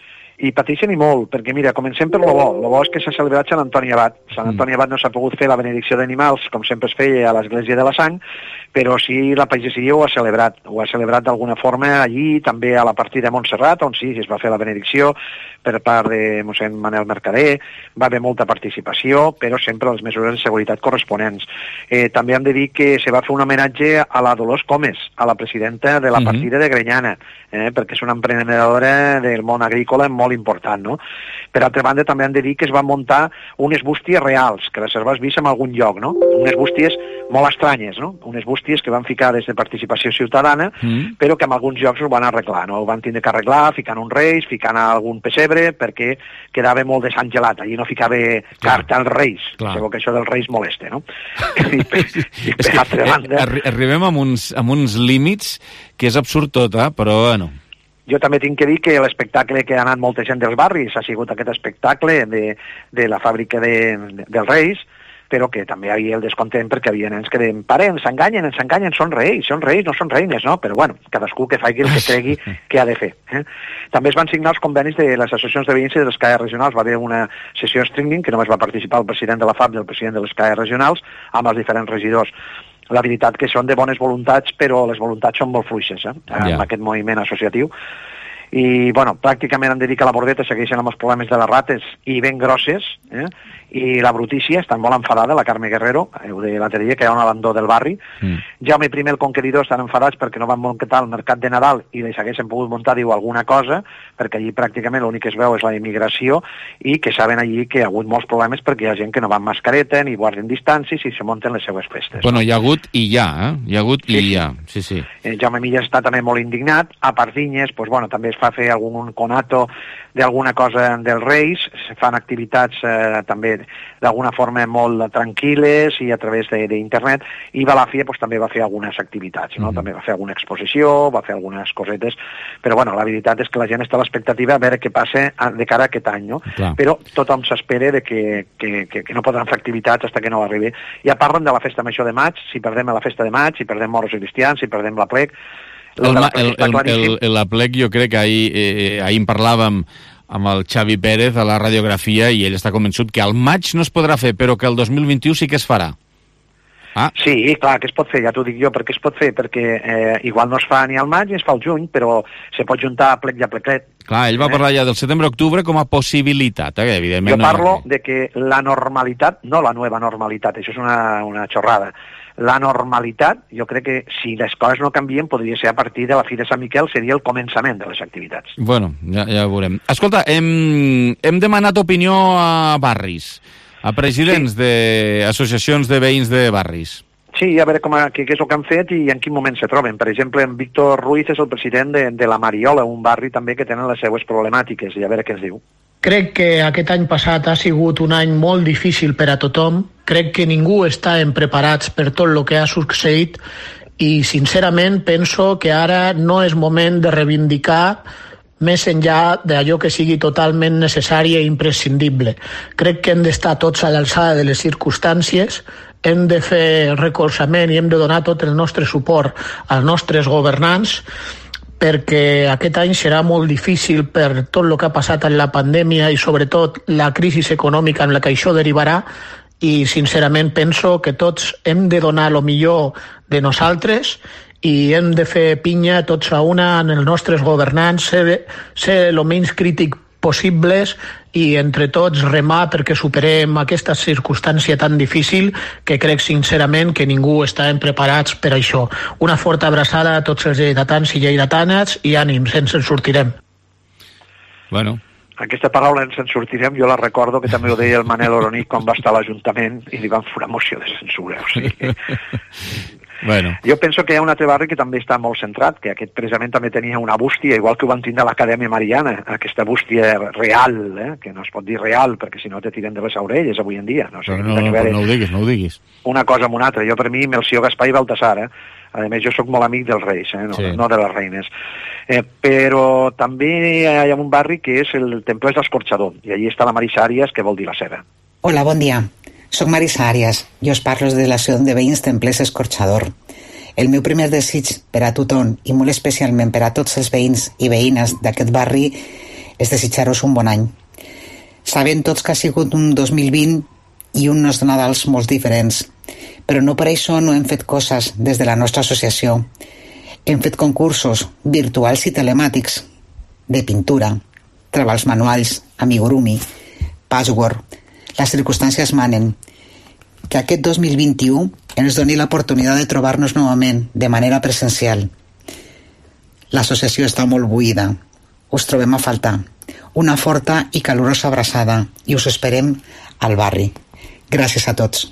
I pateixen i molt, perquè mira, comencem per lo bo. Lo bo és que s'ha celebrat Sant Antoni Abat. Sant Antoni Abat no s'ha pogut fer la benedicció d'animals, com sempre es feia a l'Església de la Sang, però sí la pagesia ho ha celebrat. Ho ha celebrat d'alguna forma allí, també a la partida de Montserrat, on sí, es va fer la benedicció per part de mossèn Manel Mercader, va haver molta participació, però sempre les mesures de seguretat corresponents. Eh, també hem de dir que se va fer un homenatge a la Dolors Comes, a la presidenta de la uh-huh. partida de Grenyana, eh, perquè és una emprenedora del món agrícola molt important, no? Per altra banda, també hem de dir que es van muntar unes bústies reals, que les has vist en algun lloc, no? Unes bústies molt estranyes, no? Unes bústies que van ficar des de participació ciutadana, mm. però que en alguns llocs ho van arreglar, no? Ho van tindre que arreglar, ficant uns reis, ficant algun pessebre, perquè quedava molt desangelat. Allí no ficava carta als reis. Segur que això dels reis molesta, no? I per, i per altra banda... Arri arribem amb uns, amb uns límits que és absurd tot, eh? Però, bueno... Jo també tinc que dir que l'espectacle que ha anat molta gent dels barris ha sigut aquest espectacle de, de la fàbrica de, de, dels Reis, però que també hi havia el descontent perquè hi havia nens que deien, pare, ens enganyen, ens enganyen, són reis, són reis, no són reines, no? Però bueno, cadascú que faci el que cregui que ha de fer. Eh? També es van signar els convenis de les associacions de veïns i de les C A E regionals. Va haver una sessió streaming que només va participar el president de la F A B i el president de les C A E regionals amb els diferents regidors. La veritat que són de bones voluntats, però les voluntats són molt fluixes, eh? Yeah. Amb aquest moviment associatiu. I, bueno, pràcticament hem de dir que la Bordeta segueixen amb els problemes de les rates i ben grosses, eh? I la brutícia, estan molt enfadada, la Carme Guerrero, ho deia l'altre dia, que hi ha un abandó del barri. Mm. Jaume I el Conqueridor estan enfadats perquè no van muntar el mercat de Nadal i les haguessin pogut muntar, diu, alguna cosa, perquè allí pràcticament l'únic que es veu és la immigració i que saben allí que hi ha hagut molts problemes perquè hi ha gent que no va amb mascareta ni guarden distàncies i se munten les seues festes. Bueno, hi ha hagut i hi ha, eh? Hi ha hagut i hi ha, sí, sí. Eh, Jaume Millas està també molt indignat. A Pardinyes, pues, bueno, també es fa fer algun conato d'alguna cosa dels Reis, se fan activitats eh, també d'alguna forma molt tranquil·les i a través d'internet, i Balàfia pues, també va fer algunes activitats, no? Mm-hmm. També va fer alguna exposició, va fer algunes cosetes, però bueno, la veritat és que la gent està a l'expectativa a veure què passa de cara a aquest any, no? Clar. Però tothom s'espera de que, que, que, que no podran fer activitats fins que no arribi. Ja parlen de la festa major de maig, si perdem la festa de maig, si perdem moros i cristians, si perdem la plec. El, el, el, el, el, la plec jo crec que ahir, eh, ahir en parlàvem amb el Xavi Pérez a la radiografia i ell està convençut que al maig no es podrà fer, però que el dos mil vint-i-u sí que es farà. Ah. Sí, clar, que es pot fer, ja t'ho dic jo, perquè es pot fer, perquè eh, igual no es fa ni al maig ni es fa al juny, però se pot juntar a plec i a pleclet. Clar, ell va parlar ja del setembre-octubre com a possibilitat, eh? Evidentment. Jo parlo no... de que la normalitat, no la nova normalitat, això és una, una xorrada. La normalitat, jo crec que si les coses no canvien, podria ser a partir de la fi de Sant Miquel, seria el començament de les activitats. Bueno, ja, ja ho veurem. Escolta, hem, hem demanat opinió a barris, a presidents sí. d'associacions de veïns de barris. Sí, a veure com a, què, què és el que han fet i en quin moment se troben. Per exemple, en Víctor Ruiz és el president de, de la Mariola, un barri també que tenen les seues problemàtiques, i a veure què ens diu. Crec que aquest any passat ha sigut un any molt difícil per a tothom. Crec que ningú està preparats per tot el que ha succeït i, sincerament, penso que ara no és moment de reivindicar més enllà d'allò que sigui totalment necessari i imprescindible. Crec que hem d'estar tots a l'alçada de les circumstàncies, hem de fer recolzament i hem de donar tot el nostre suport als nostres governants, perquè aquest any serà molt difícil per tot el que ha passat en la pandèmia i sobretot la crisi econòmica en la que això derivarà, i sincerament penso que tots hem de donar el millor de nosaltres i hem de fer pinya tots a una en els nostres governants, ser, ser el menys crític possibles i entre tots remar perquè superem aquesta circumstància tan difícil que crec sincerament que ningú està preparats per això. Una forta abraçada a tots els lleidatans i lleidatanes i ànims, ens en sortirem. Bueno. Aquesta paraula ens en sortirem, jo la recordo que també ho deia el Manel Oronic quan va estar a l'Ajuntament i li van forar moció de censura. O sigui... Bueno. Jo penso que hi ha un altre barri que també està molt centrat, que aquest precisament també tenia una bústia, igual que ho van tindre a l'Acadèmia Mariana, aquesta bústia real, eh? Que no es pot dir real, perquè si no te tiren de les orelles avui en dia. No, sé, no, no, no ho diguis, no ho diguis. Una cosa amb una altra. Jo, per mi, Melcior Gaspar i Baltasar, eh? A més, jo sóc molt amic dels reis, eh? no, sí. no de les reines. Eh, però també hi ha un barri que és el Templers d'Escorxador, i allí està la Marisa Àrias, que vol dir la ceba. Hola, bon dia. Soc Marisa Àrias. Jo us parlo de l'Associació de Veïns Templers Escorxador. El meu primer desig per a tothom, i molt especialment per a tots els veïns i veïnes d'aquest barri, és desitjar-vos un bon any. Sabem tots que ha sigut un dos mil vint i uns Nadals molt diferents, però no per això no hem fet coses des de la nostra associació. Hem fet concursos virtuals i telemàtics de pintura, treballs manuals, amigurumi, password. Les circumstàncies manen que aquest dos mil vint-i-u ens doni l'oportunitat de trobar-nos novament de manera presencial. L'associació està molt buida. Us trobem a faltar. Una forta i calorosa abraçada i us esperem al barri. Gràcies a tots.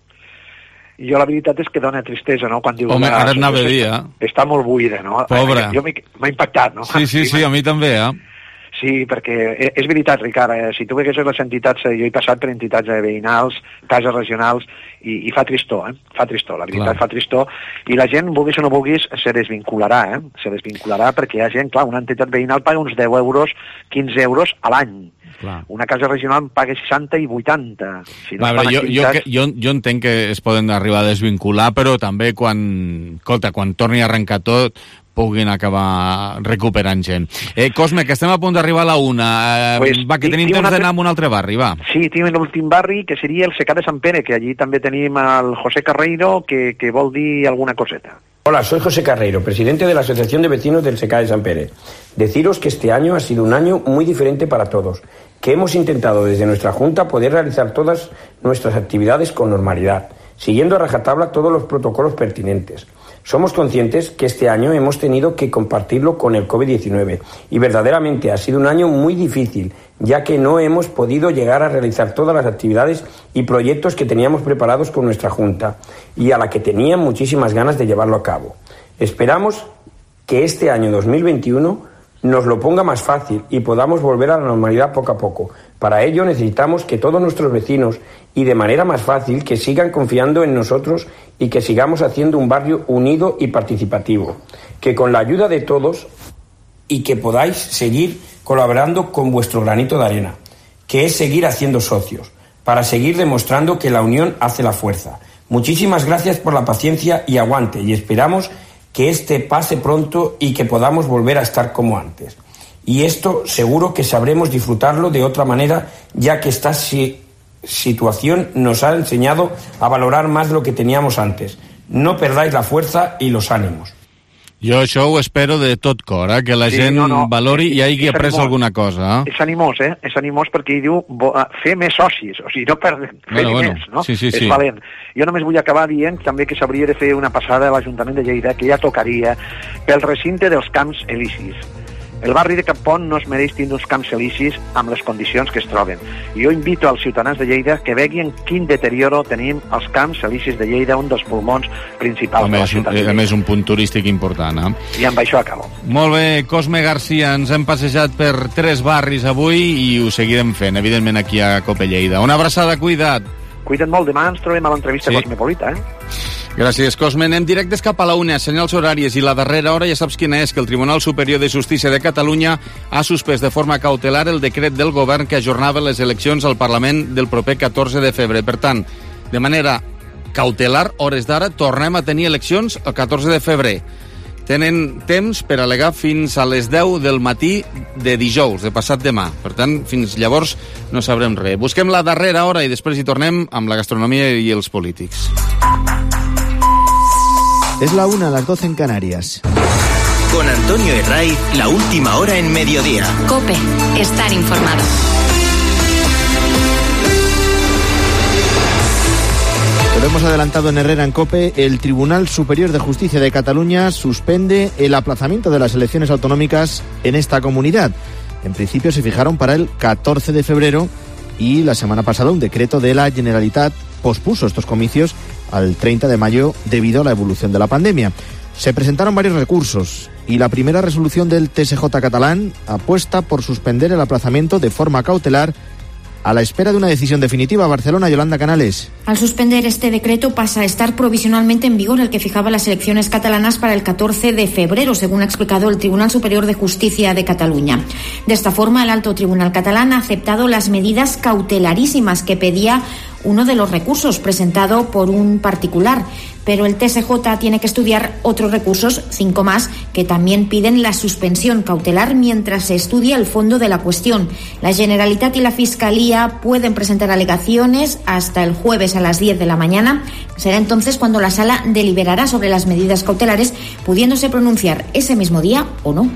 Jo la veritat és que dona tristesa, no?, quan diu... Home, ara et anava a dir, eh? Està molt buida, no? Pobra. Jo m'ha impactat, no? Sí, sí, sí, a mi també, eh? Sí, perquè és veritat, Ricard, eh? Si tu veiessis les entitats, jo he passat per entitats veïnals, cases regionals, i, i fa tristor, eh? Fa tristor, la veritat, clar. Fa tristor, i la gent, vulguis o no vulguis, se desvincularà, eh? Se desvincularà perquè hi ha gent, clar, una entitat veïnal paga uns deu euros, quinze euros a l'any. Clar. Una casa regional paga seixanta i vuitanta. Si no, veure, jo, activitats... jo, jo, jo entenc que es poden arribar a desvincular, però també quan, escolta, quan torni a arrencar tot, puguin acabar recuperant gent. Eh, Cosme, que estem a punt d'arribar a la una. Eh, pues, va, que tenim temps altre... d'anar a un altre barri, va. Sí, tenim l'últim barri, que seria el Secà de Sant Pere, que allí també tenim el José Carreiro, que, que vol dir alguna coseta. Hola, soy José Carreiro, presidente de la Asociación de Vecinos del Secà de Sant Pere. Deciros que este año ha sido un año muy diferente para todos, que hemos intentado desde nuestra Junta poder realizar todas nuestras actividades con normalidad, siguiendo a rajatabla todos los protocolos pertinentes. Somos conscientes que este año hemos tenido que compartirlo con el COVID diecinueve y verdaderamente ha sido un año muy difícil, ya que no hemos podido llegar a realizar todas las actividades y proyectos que teníamos preparados con nuestra Junta y a la que tenían muchísimas ganas de llevarlo a cabo. Esperamos que este año dos mil veintiuno nos lo ponga más fácil y podamos volver a la normalidad poco a poco. Para ello necesitamos que todos nuestros vecinos y de manera más fácil que sigan confiando en nosotros y que sigamos haciendo un barrio unido y participativo. Que con la ayuda de todos y que podáis seguir colaborando con vuestro granito de arena, que es seguir haciendo socios, para seguir demostrando que la unión hace la fuerza. Muchísimas gracias por la paciencia y aguante y esperamos que este pase pronto y que podamos volver a estar como antes. Y esto seguro que sabremos disfrutarlo de otra manera, ya que esta si- situación nos ha enseñado a valorar más lo que teníamos antes. No perdáis la fuerza y los ánimos. Jo això ho espero de tot cor, eh? Que la sí, gent no, no. valori i hagi après alguna cosa. Eh? És animós, eh? És animós perquè hi diu fer més socis, o sigui, no perdem, fer bueno, bueno. més, no? Sí, sí, és sí. valent. Jo només vull acabar dient també que s'hauria de fer una passada a l'Ajuntament de Lleida, que ja tocaria pel recinte dels Camps Elisis, El barri de Cappont no es mereix tindre uns camps elicis amb les condicions que es troben. I jo invito als ciutadans de Lleida que veguin quin deterioro tenim als camps elicis de Lleida, un dels pulmons principals Home, de la ciutat de Lleida. A més, un punt turístic important, eh? I amb això acabo. Molt bé, Cosme Garcia, ens hem passejat per tres barris avui i ho seguirem fent, evidentment, aquí a Cope Lleida. Una abraçada, cuida't. Cuida't molt, demà ens trobem a l'entrevista sí. Cosmopolita, eh? Gràcies, Cosme. Anem directes cap a la una, senyals horàries, i la darrera hora ja saps quina és, que el Tribunal Superior de Justícia de Catalunya ha suspès de forma cautelar el decret del govern que ajornava les eleccions al Parlament del proper catorze de febrer. Per tant, de manera cautelar, hores d'ara, tornem a tenir eleccions el catorze de febrer. Tenen temps per al·legar fins a les deu del matí de dijous, de passat demà. Per tant, fins llavors no sabrem res. Busquem la darrera hora i després hi tornem amb la gastronomia i els polítics. Es la una, a las doce en Canarias. Con Antonio Herraiz, la última hora en mediodía. COPE, estar informado. Lo hemos adelantado en Herrera en COPE. El Tribunal Superior de Justicia de Cataluña suspende el aplazamiento de las elecciones autonómicas en esta comunidad. En principio se fijaron para el catorce de febrero y la semana pasada un decreto de la Generalitat pospuso estos comicios al treinta de mayo debido a la evolución de la pandemia. Se presentaron varios recursos y la primera resolución del T S J catalán apuesta por suspender el aplazamiento de forma cautelar a la espera de una decisión definitiva. Barcelona, Yolanda Canales. Al suspender este decreto pasa a estar provisionalmente en vigor el que fijaba las elecciones catalanas para el catorce de febrero, según ha explicado el Tribunal Superior de Justicia de Cataluña. De esta forma, el Alto Tribunal catalán ha aceptado las medidas cautelarísimas que pedía uno de los recursos presentado por un particular, pero el T S J tiene que estudiar otros recursos, cinco más, que también piden la suspensión cautelar mientras se estudia el fondo de la cuestión. La Generalitat y la Fiscalía pueden presentar alegaciones hasta el jueves a las diez de la mañana. Será entonces cuando la Sala deliberará sobre las medidas cautelares, pudiéndose pronunciar ese mismo día o no.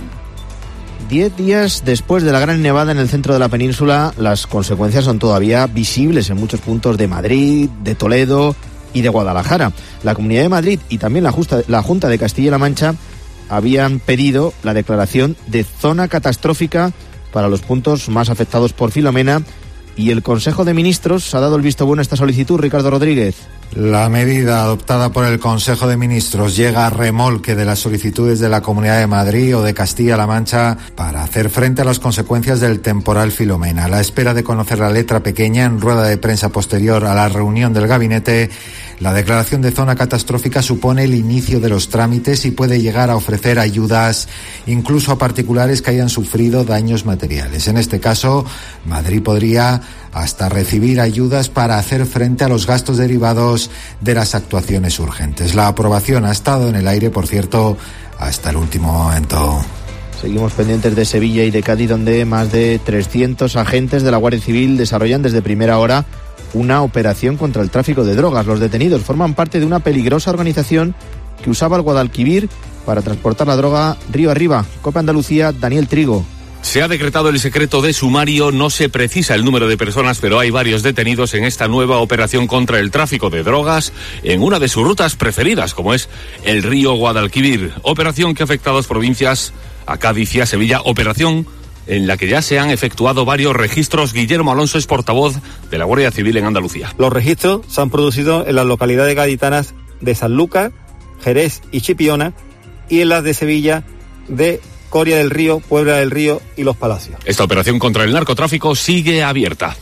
Diez días después de la gran nevada en el centro de la península, las consecuencias son todavía visibles en muchos puntos de Madrid, de Toledo y de Guadalajara. La Comunidad de Madrid y también la, Justa, la Junta de Castilla-La Mancha habían pedido la declaración de zona catastrófica para los puntos más afectados por Filomena, y el Consejo de Ministros ha dado el visto bueno a esta solicitud. Ricardo Rodríguez. La medida adoptada por el Consejo de Ministros llega a remolque de las solicitudes de la Comunidad de Madrid o de Castilla-La Mancha para hacer frente a las consecuencias del temporal Filomena. A la espera de conocer la letra pequeña en rueda de prensa posterior a la reunión del gabinete, la declaración de zona catastrófica supone el inicio de los trámites y puede llegar a ofrecer ayudas incluso a particulares que hayan sufrido daños materiales. En este caso, Madrid podría hasta recibir ayudas para hacer frente a los gastos derivados de las actuaciones urgentes. La aprobación ha estado en el aire, por cierto, hasta el último momento. Seguimos pendientes de Sevilla y de Cádiz, donde más de trescientos agentes de la Guardia Civil desarrollan desde primera hora una operación contra el tráfico de drogas. Los detenidos forman parte de una peligrosa organización que usaba el Guadalquivir para transportar la droga río arriba. Copa Andalucía, Daniel Trigo. Se ha decretado el secreto de sumario, no se precisa el número de personas, pero hay varios detenidos en esta nueva operación contra el tráfico de drogas en una de sus rutas preferidas, como es el río Guadalquivir. Operación que afecta a dos provincias, a Cádiz y a Sevilla. Operación en la que ya se han efectuado varios registros. Guillermo Alonso es portavoz de la Guardia Civil en Andalucía. Los registros se han producido en las localidades gaditanas de Sanlúcar, Jerez y Chipiona, y en las de Sevilla de Coria del Río, Puebla del Río y Los Palacios. Esta operación contra el narcotráfico sigue abierta.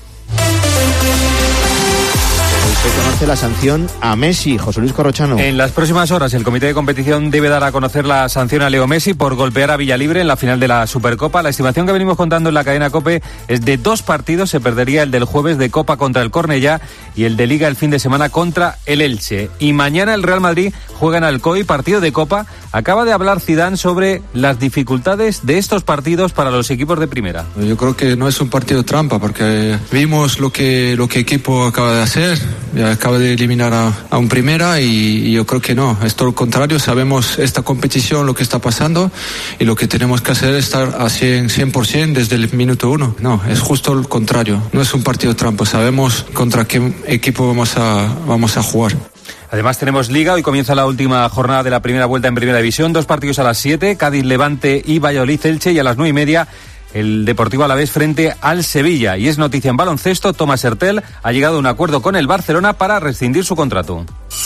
Se conoce la sanción a Messi. José Luis Corrochano. En las próximas horas el comité de competición debe dar a conocer la sanción a Leo Messi por golpear a Villalibre en la final de la Supercopa. La estimación que venimos contando en la cadena COPE es de dos partidos. Se perdería el del jueves de Copa contra el Cornellá y el de Liga el fin de semana contra el Elche. Y mañana el Real Madrid juega en Alcoy, partido de Copa. Acaba de hablar Zidane sobre las dificultades de estos partidos para los equipos de primera. Yo creo que no es un partido trampa, porque vimos lo que lo que equipo acaba de hacer. Ya acaba de eliminar a, a un primera y, y yo creo que no, es todo lo contrario. Sabemos esta competición, lo que está pasando, y lo que tenemos que hacer es estar a cien por ciento desde el minuto uno. No, es justo lo contrario, no es un partido trampa, sabemos contra qué equipo vamos a, vamos a jugar. Además tenemos Liga, hoy comienza la última jornada de la primera vuelta en Primera División, dos partidos a las siete, Cádiz, Levante y Valladolid-Elche, y a las nueve y media el Deportivo Alavés frente al Sevilla. Y es noticia en baloncesto, Thomas Hertel ha llegado a un acuerdo con el Barcelona para rescindir su contrato.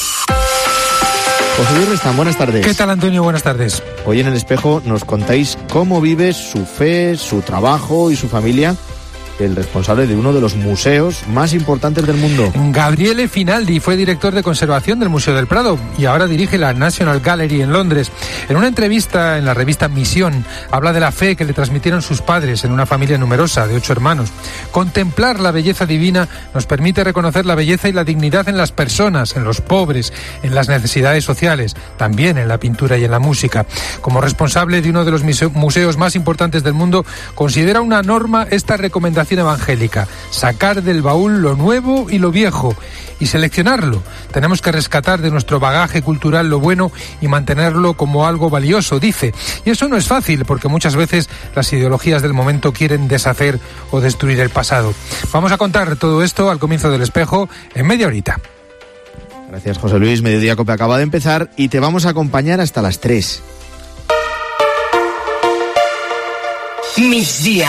José Luis Restán, buenas tardes. ¿Qué tal, Antonio? Buenas tardes. Hoy en El Espejo nos contáis cómo vive su fe, su trabajo y su familia el responsable de uno de los museos más importantes del mundo. Gabriele Finaldi fue director de conservación del Museo del Prado y ahora dirige la National Gallery en Londres. En una entrevista en la revista Misión, habla de la fe que le transmitieron sus padres en una familia numerosa de ocho hermanos. Contemplar la belleza divina nos permite reconocer la belleza y la dignidad en las personas, en los pobres, en las necesidades sociales, también en la pintura y en la música. Como responsable de uno de los museos más importantes del mundo, considera una norma esta recomendación evangélica: sacar del baúl lo nuevo y lo viejo y seleccionarlo. Tenemos que rescatar de nuestro bagaje cultural lo bueno y mantenerlo como algo valioso, dice. Y eso no es fácil, porque muchas veces las ideologías del momento quieren deshacer o destruir el pasado. Vamos a contar todo esto al comienzo del Espejo en media horita. Gracias, José Luis. Mediodía Cope acaba de empezar y te vamos a acompañar hasta las tres. Migdia.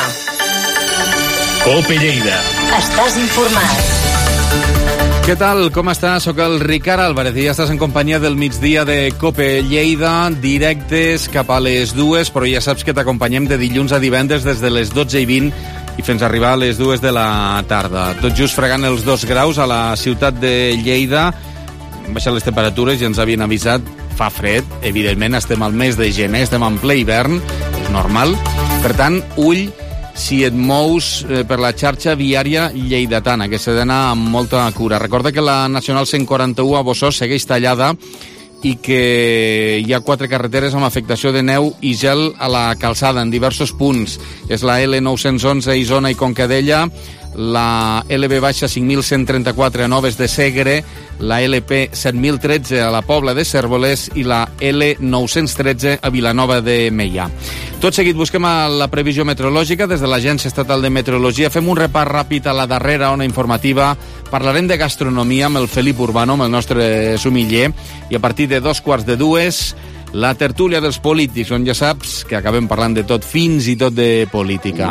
Cope Lleida. Estàs informat. Què tal? Com estàs? Soc el Ricard Álvarez i ja estàs en companyia del migdia de Cope Lleida, directes cap a les dues, però ja saps que t'acompanyem de dilluns a divendres des de les dotze i vint i fins a arribar a les dues de la tarda. Tot just fregant els dos graus a la ciutat de Lleida. Han baixat les temperatures i ens havien avisat. Fa fred, evidentment, estem al mes de gener, estem en ple hivern, és normal. Per tant, ull si et mous eh, per la xarxa viària lleidatana, que s'ha d'anar amb molta cura. Recorda que la Nacional cent quaranta-u a Bossó segueix tallada i que hi ha quatre carreteres amb afectació de neu i gel a la calçada en diversos punts. És la L nou-cents onze a Isona i Concadella, la L B cinc mil cent trenta-quatre a Noves de Segre, la L P set mil tretze a la Pobla de Cérvoles i la L nou-cents tretze a Vilanova de Meià. Tot seguit busquem a la previsió meteorològica des de l'Agència Estatal de Meteorologia. Fem un repàs ràpid a la darrera ona informativa. Parlarem de gastronomia amb el Felip Urbano, amb el nostre sumiller, i a partir de dos quarts de dues la tertúlia dels polítics, on ja saps que acabem parlant de tot, fins i tot de política.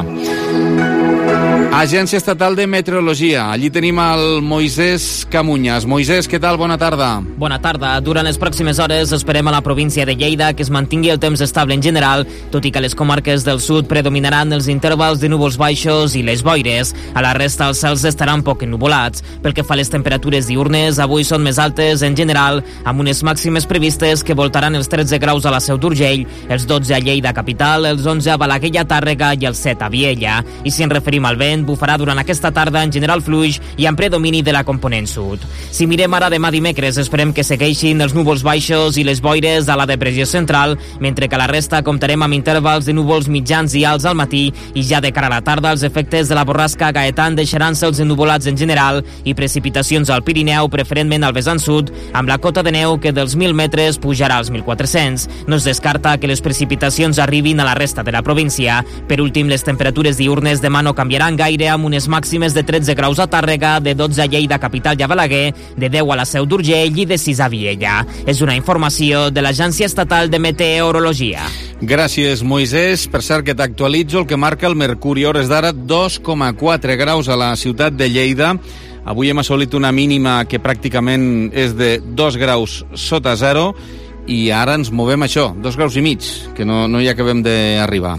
Agència Estatal de Meteorologia. Allí tenim el Moisés Camuñas. Moisés, què tal? Bona tarda. Bona tarda. Durant les pròximes hores esperem a la província de Lleida que es mantingui el temps estable en general, tot i que les comarques del sud predominaran els intervals de núvols baixos i les boires. A la resta els cels estaran poc ennuvolats. Pel que fa a les temperatures diurnes, avui són més altes en general, amb unes màximes previstes que voltaran els tretze graus a la Seu d'Urgell, els dotze a Lleida capital, els onze a Balaguer i a Tàrrega i els set a Viella. I si ens referim al vent, bufarà durant aquesta tarda en general fluix i amb predomini de la component sud. Si mirem ara demà dimecres, esperem que segueixin els núvols baixos i les boires a la depressió central, mentre que a la resta comptarem amb intervals de núvols mitjans i alts al matí, i ja de cara a la tarda els efectes de la borrasca Gaetan deixaran cels ennuvolats en general i precipitacions al Pirineu, preferentment al vessant sud, amb la cota de neu que dels mil metres pujarà als mil quatre-cents. No es descarta que les precipitacions arribin a la resta de la província. Per últim, les temperatures diurnes demà no canviaran gaire, amb unes màximes de tretze graus a Tàrrega, de dotze a Lleida capital i a Balaguer, de deu a la Seu d'Urgell i de sis a Viella. És una informació de l'Agència Estatal de Meteorologia. Gràcies, Moisés. Per cert, que t'actualitzo el que marca el mercuri. Hores d'ara, dos coma quatre graus a la ciutat de Lleida. Avui hem assolit una mínima que pràcticament és de dos graus sota zero i ara ens movem això, dos graus i mig, que no, no hi acabem d'arribar.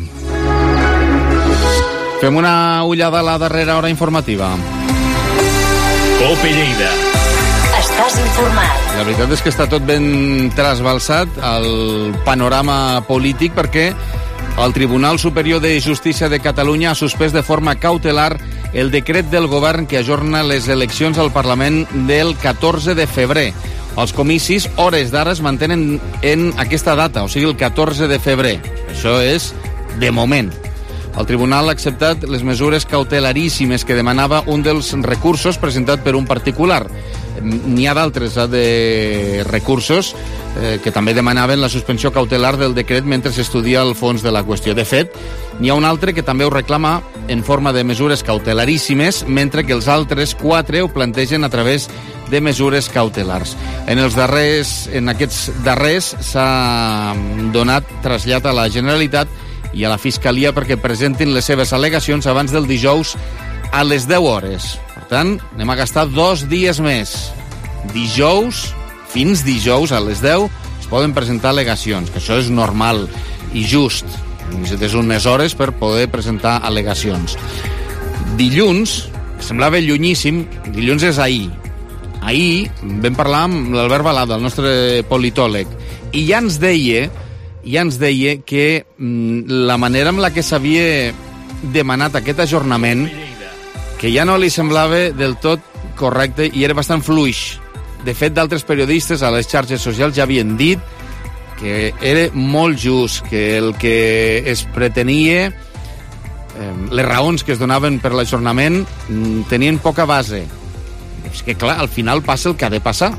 Fem una ullada a la darrera hora informativa. Cope Lleida. Estàs informat. La veritat és que està tot ben trasbalsat el panorama polític, perquè el Tribunal Superior de Justícia de Catalunya ha suspès de forma cautelar el decret del govern que ajorna les eleccions al Parlament del catorze de febrer. Els comicis, hores d'ara, es mantenen en aquesta data, o sigui, el catorze de febrer. Això és de moment. El tribunal ha acceptat les mesures cautelaríssimes que demanava un dels recursos presentat per un particular. N'hi ha d'altres eh, de recursos eh, que també demanaven la suspensió cautelar del decret mentre s'estudia el fons de la qüestió. De fet, n'hi ha un altre que també ho reclama en forma de mesures cautelaríssimes, mentre que els altres quatre ho plantegen a través de mesures cautelars. En els darrers, en aquests darrers s'ha donat trasllat a la Generalitat i a la Fiscalia perquè presentin les seves al·legacions abans del dijous a les deu hores. Per tant, anem a gastar dos dies més. Dijous, fins dijous a les deu, es poden presentar al·legacions, que això és normal i just. Necessites unes hores per poder presentar al·legacions. Dilluns, semblava llunyíssim, dilluns és ahir. Ahir vam parlar amb l'Albert Balada, el nostre politòleg, i ja ens deia, ja ens deia que mm, la manera amb la que s'havia demanat aquest ajornament, que ja no li semblava del tot correcte i era bastant fluix. De fet, d'altres periodistes a les xarxes socials ja havien dit que era molt just, que el que es pretenia, eh, les raons que es donaven per l'ajornament tenien poca base. És que, clar, al final passa el que ha de passar.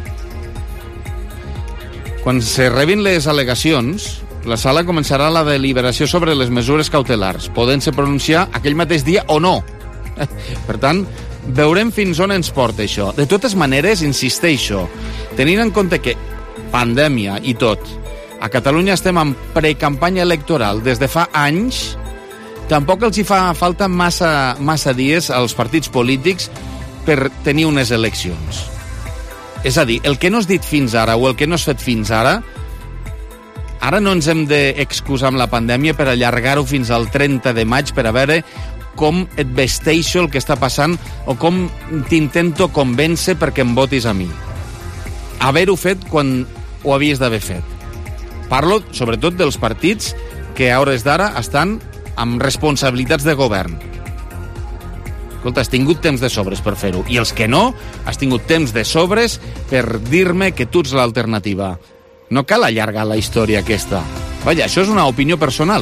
Quan se rebin les al·legacions, la sala començarà la deliberació sobre les mesures cautelars, podent-se pronunciar aquell mateix dia o no. Per tant, veurem fins on ens porta això. De totes maneres, insisteixo, tenint en compte que pandèmia i tot, a Catalunya estem en precampanya electoral des de fa anys, tampoc els hi fa falta massa, massa dies als partits polítics per tenir unes eleccions. És a dir, el que no has dit fins ara o el que no has fet fins ara, ara no ens hem d'excusar amb la pandèmia per allargar-ho fins al trenta de maig per a veure com et vesteixo el que està passant o com t'intento convèncer perquè em votis a mi. Haver-ho fet quan ho havies d'haver fet. Parlo, sobretot, dels partits que a hores d'ara estan amb responsabilitats de govern. Escolta, has tingut temps de sobres per fer-ho. I els que no, has tingut temps de sobres per dir-me que tu ets l'alternativa. No cal allargar la història aquesta. Vaja, això és una opinió personal.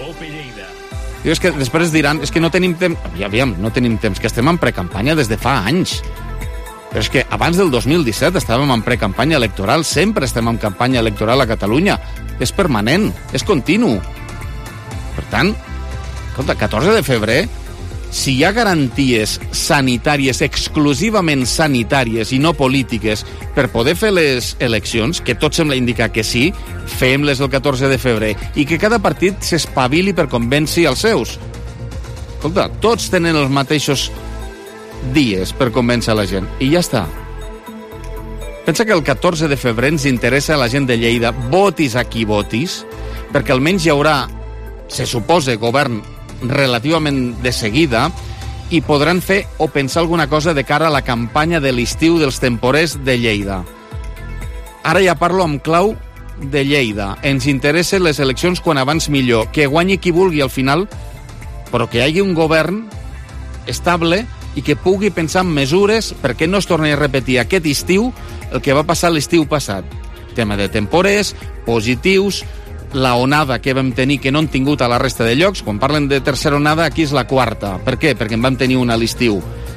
I és que després diran, és que no tenim temps... Ja, aviam, no tenim temps, que estem en precampanya des de fa anys. Però és que abans del dos mil disset estàvem en precampanya electoral, sempre estem en campanya electoral a Catalunya. És permanent, és continu. Per tant, escolta, catorze de febrer, si hi ha garanties sanitàries, exclusivament sanitàries i no polítiques, per poder fer les eleccions, que tot sembla indicar que sí, fem-les el catorze de febrer, i que cada partit s'espavili per convèncer els seus. Escolta, tots tenen els mateixos dies per convèncer la gent, i ja està. Pensa que el catorze de febrer ens interessa a la gent de Lleida, votis a qui votis, perquè almenys hi haurà, se suposa, govern relativament de seguida, i podran fer o pensar alguna cosa de cara a la campanya de l'estiu dels temporers de Lleida. Ara ja parlo amb clau de Lleida. Ens interessen les eleccions quan abans millor, que guanyi qui vulgui al final, però que hi hagi un govern estable i que pugui pensar en mesures perquè no es torni a repetir aquest estiu el que va passar l'estiu passat. Tema de temporers, positius, la onada que vam tenir que no han tingut a la resta de llocs. Quan parlen de tercera onada, aquí és la quarta. Per què? Perquè en vam tenir una a l'estiu.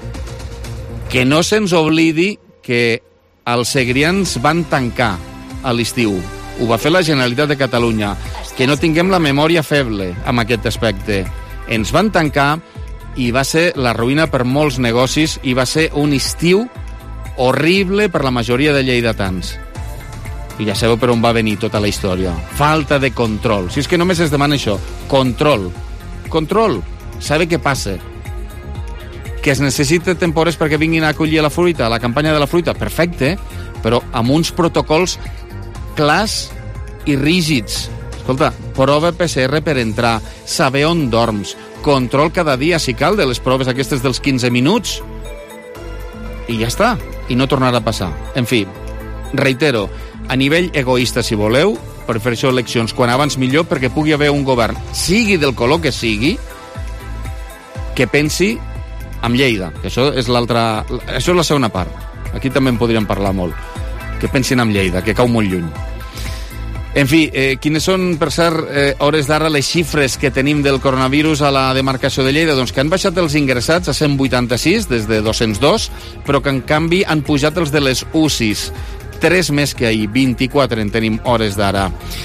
Que no se'ns oblidi que els segrians van tancar a l'estiu. Ho va fer la Generalitat de Catalunya. Que no tinguem la memòria feble amb aquest aspecte. Ens van tancar i va ser la ruïna per molts negocis i va ser un estiu horrible per la majoria de lleidatans. I ja sabeu per on va venir tota la història. Falta de control. Si és que només es demana això, control. Control. Sabe què passa? Que es necessita temporers perquè vinguin a acollir la fruita, a la campanya de la fruita, perfecte, però amb uns protocols clars i rígids. Escolta, prova P C R per entrar, saber on dorms, control cada dia, si cal, de les proves aquestes dels quinze minuts, i ja està, i no tornarà a passar. En fi, reitero, a nivell egoista, si voleu, prefereixo eleccions quan abans millor perquè pugui haver un govern, sigui del color que sigui, que pensi en Lleida, que això és l'altra... Això és la segona part. Aquí també en podríem parlar molt. Que pensin en Lleida, que cau molt lluny. En fi, eh, quines són, per cert, eh, hores d'ara les xifres que tenim del coronavirus a la demarcació de Lleida? Doncs que han baixat els ingressats a cent vuitanta-sis, des de dos-cents dos, però que en canvi han pujat els de les U C Is. Tres més que ahir, vint-i-quatre en tenim hores d'ara.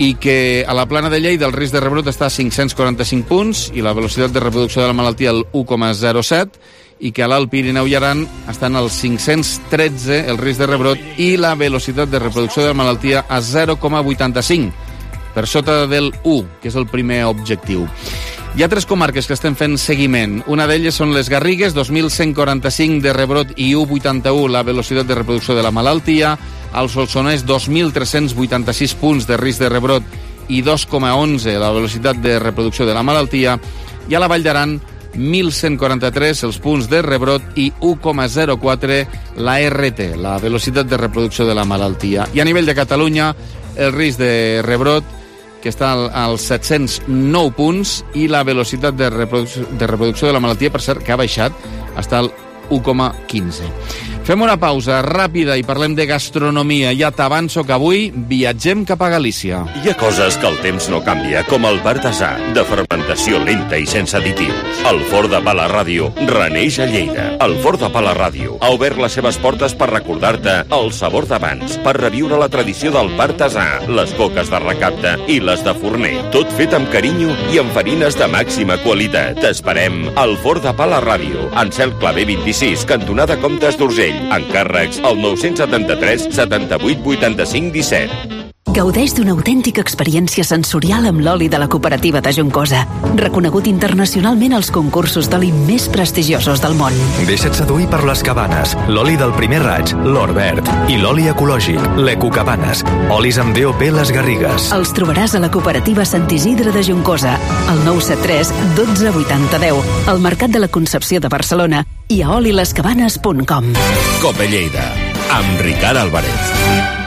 i que a la plana de Lleida el risc de rebrot està a cinc-cents quaranta-cinc punts i la velocitat de reproducció de la malaltia al u coma zero set, i que a l'Alt Pirineu i Aran estan als cinc-cents tretze el risc de rebrot i la velocitat de reproducció de la malaltia a zero coma vuitanta-cinc, per sota del u, que és el primer objectiu. Hi ha tres comarques que estem fent seguiment. Una d'elles són les Garrigues, dos mil cent quaranta-cinc de rebrot i u coma vuitanta-u la velocitat de reproducció de la malaltia. Al Solsonès, dos mil tres-cents vuitanta-sis punts de risc de rebrot i dos coma onze la velocitat de reproducció de la malaltia. I a la Vall d'Aran, mil cent quaranta-tres els punts de rebrot i u coma zero quatre la R T, la velocitat de reproducció de la malaltia. I a nivell de Catalunya, el risc de rebrot, que està als set-cents nou punts, i la velocitat de reproducció, de reproducció de la malaltia, per cert, que ha baixat, està al u coma quinze. Fem una pausa ràpida i parlem de gastronomia. Ja t'avanço que avui viatgem cap a Galícia. Hi ha coses que el temps no canvia, com el partasà, de fermentació lenta i sense additius. El Forn de Pa La Ràdio reneix a Lleida. El Forn de Pa La Ràdio ha obert les seves portes per recordar-te el sabor d'abans, per reviure la tradició del partasà, les coques de recapte i les de forner. Tot fet amb carinyo i amb farines de màxima qualitat. T'esperem al Forn de Pa La Ràdio, en Cel Clavé vint-i-sis, cantonada Comtes d'Urgell. Encàrrecs al nou setanta-tres setanta-vuit vuitanta-cinc disset. Gaudeix d'una autèntica experiència sensorial amb l'oli de la cooperativa de Juncosa, reconegut internacionalment als concursos d'oli més prestigiosos del món. Deixa't seduir per les Cabanes, l'oli del primer raig, l'or verd, i l'oli ecològic, l'Ecocabanes, olis amb D O P Les Garrigues. Els trobaràs a la cooperativa Sant Isidre de Juncosa, al nou set tres dotze vuitanta deu, al Mercat de la Concepció de Barcelona i a oli les cabanes punt com. Cope Lleida, amb Ricard Álvarez.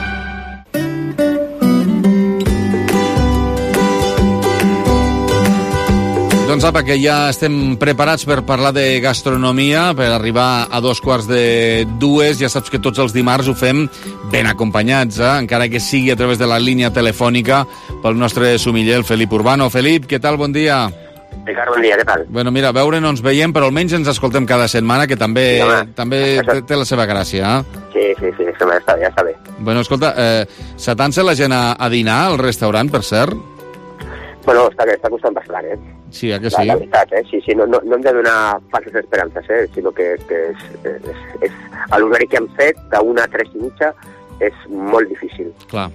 Doncs apa, que ja estem preparats per parlar de gastronomia, per arribar a dos quarts de dues. Ja saps que tots els dimarts ho fem ben acompanyats, eh? Encara que sigui a través de la línia telefònica pel nostre sumiller, el Felip Urbano. Felip, què tal? Bon dia. Ricard, bon dia, què tal? Bueno, mira, a veure, no ens veiem, però almenys ens escoltem cada setmana, que també, sí, home, també té, té la seva gràcia, eh? Sí, sí, sí, ja està, ja està bé. Bueno, escolta, eh, s'atansa la gent a, a dinar al restaurant, per cert? Bueno, està, està costant bastant, eh? Sí, eh, que sí? La, la veritat, eh? Sí, sí, no, no, no hem de donar falses esperances, eh? Sinó que, que és, és, és, l'horari que hem fet d'una a tres i mitja és molt difícil. Clar.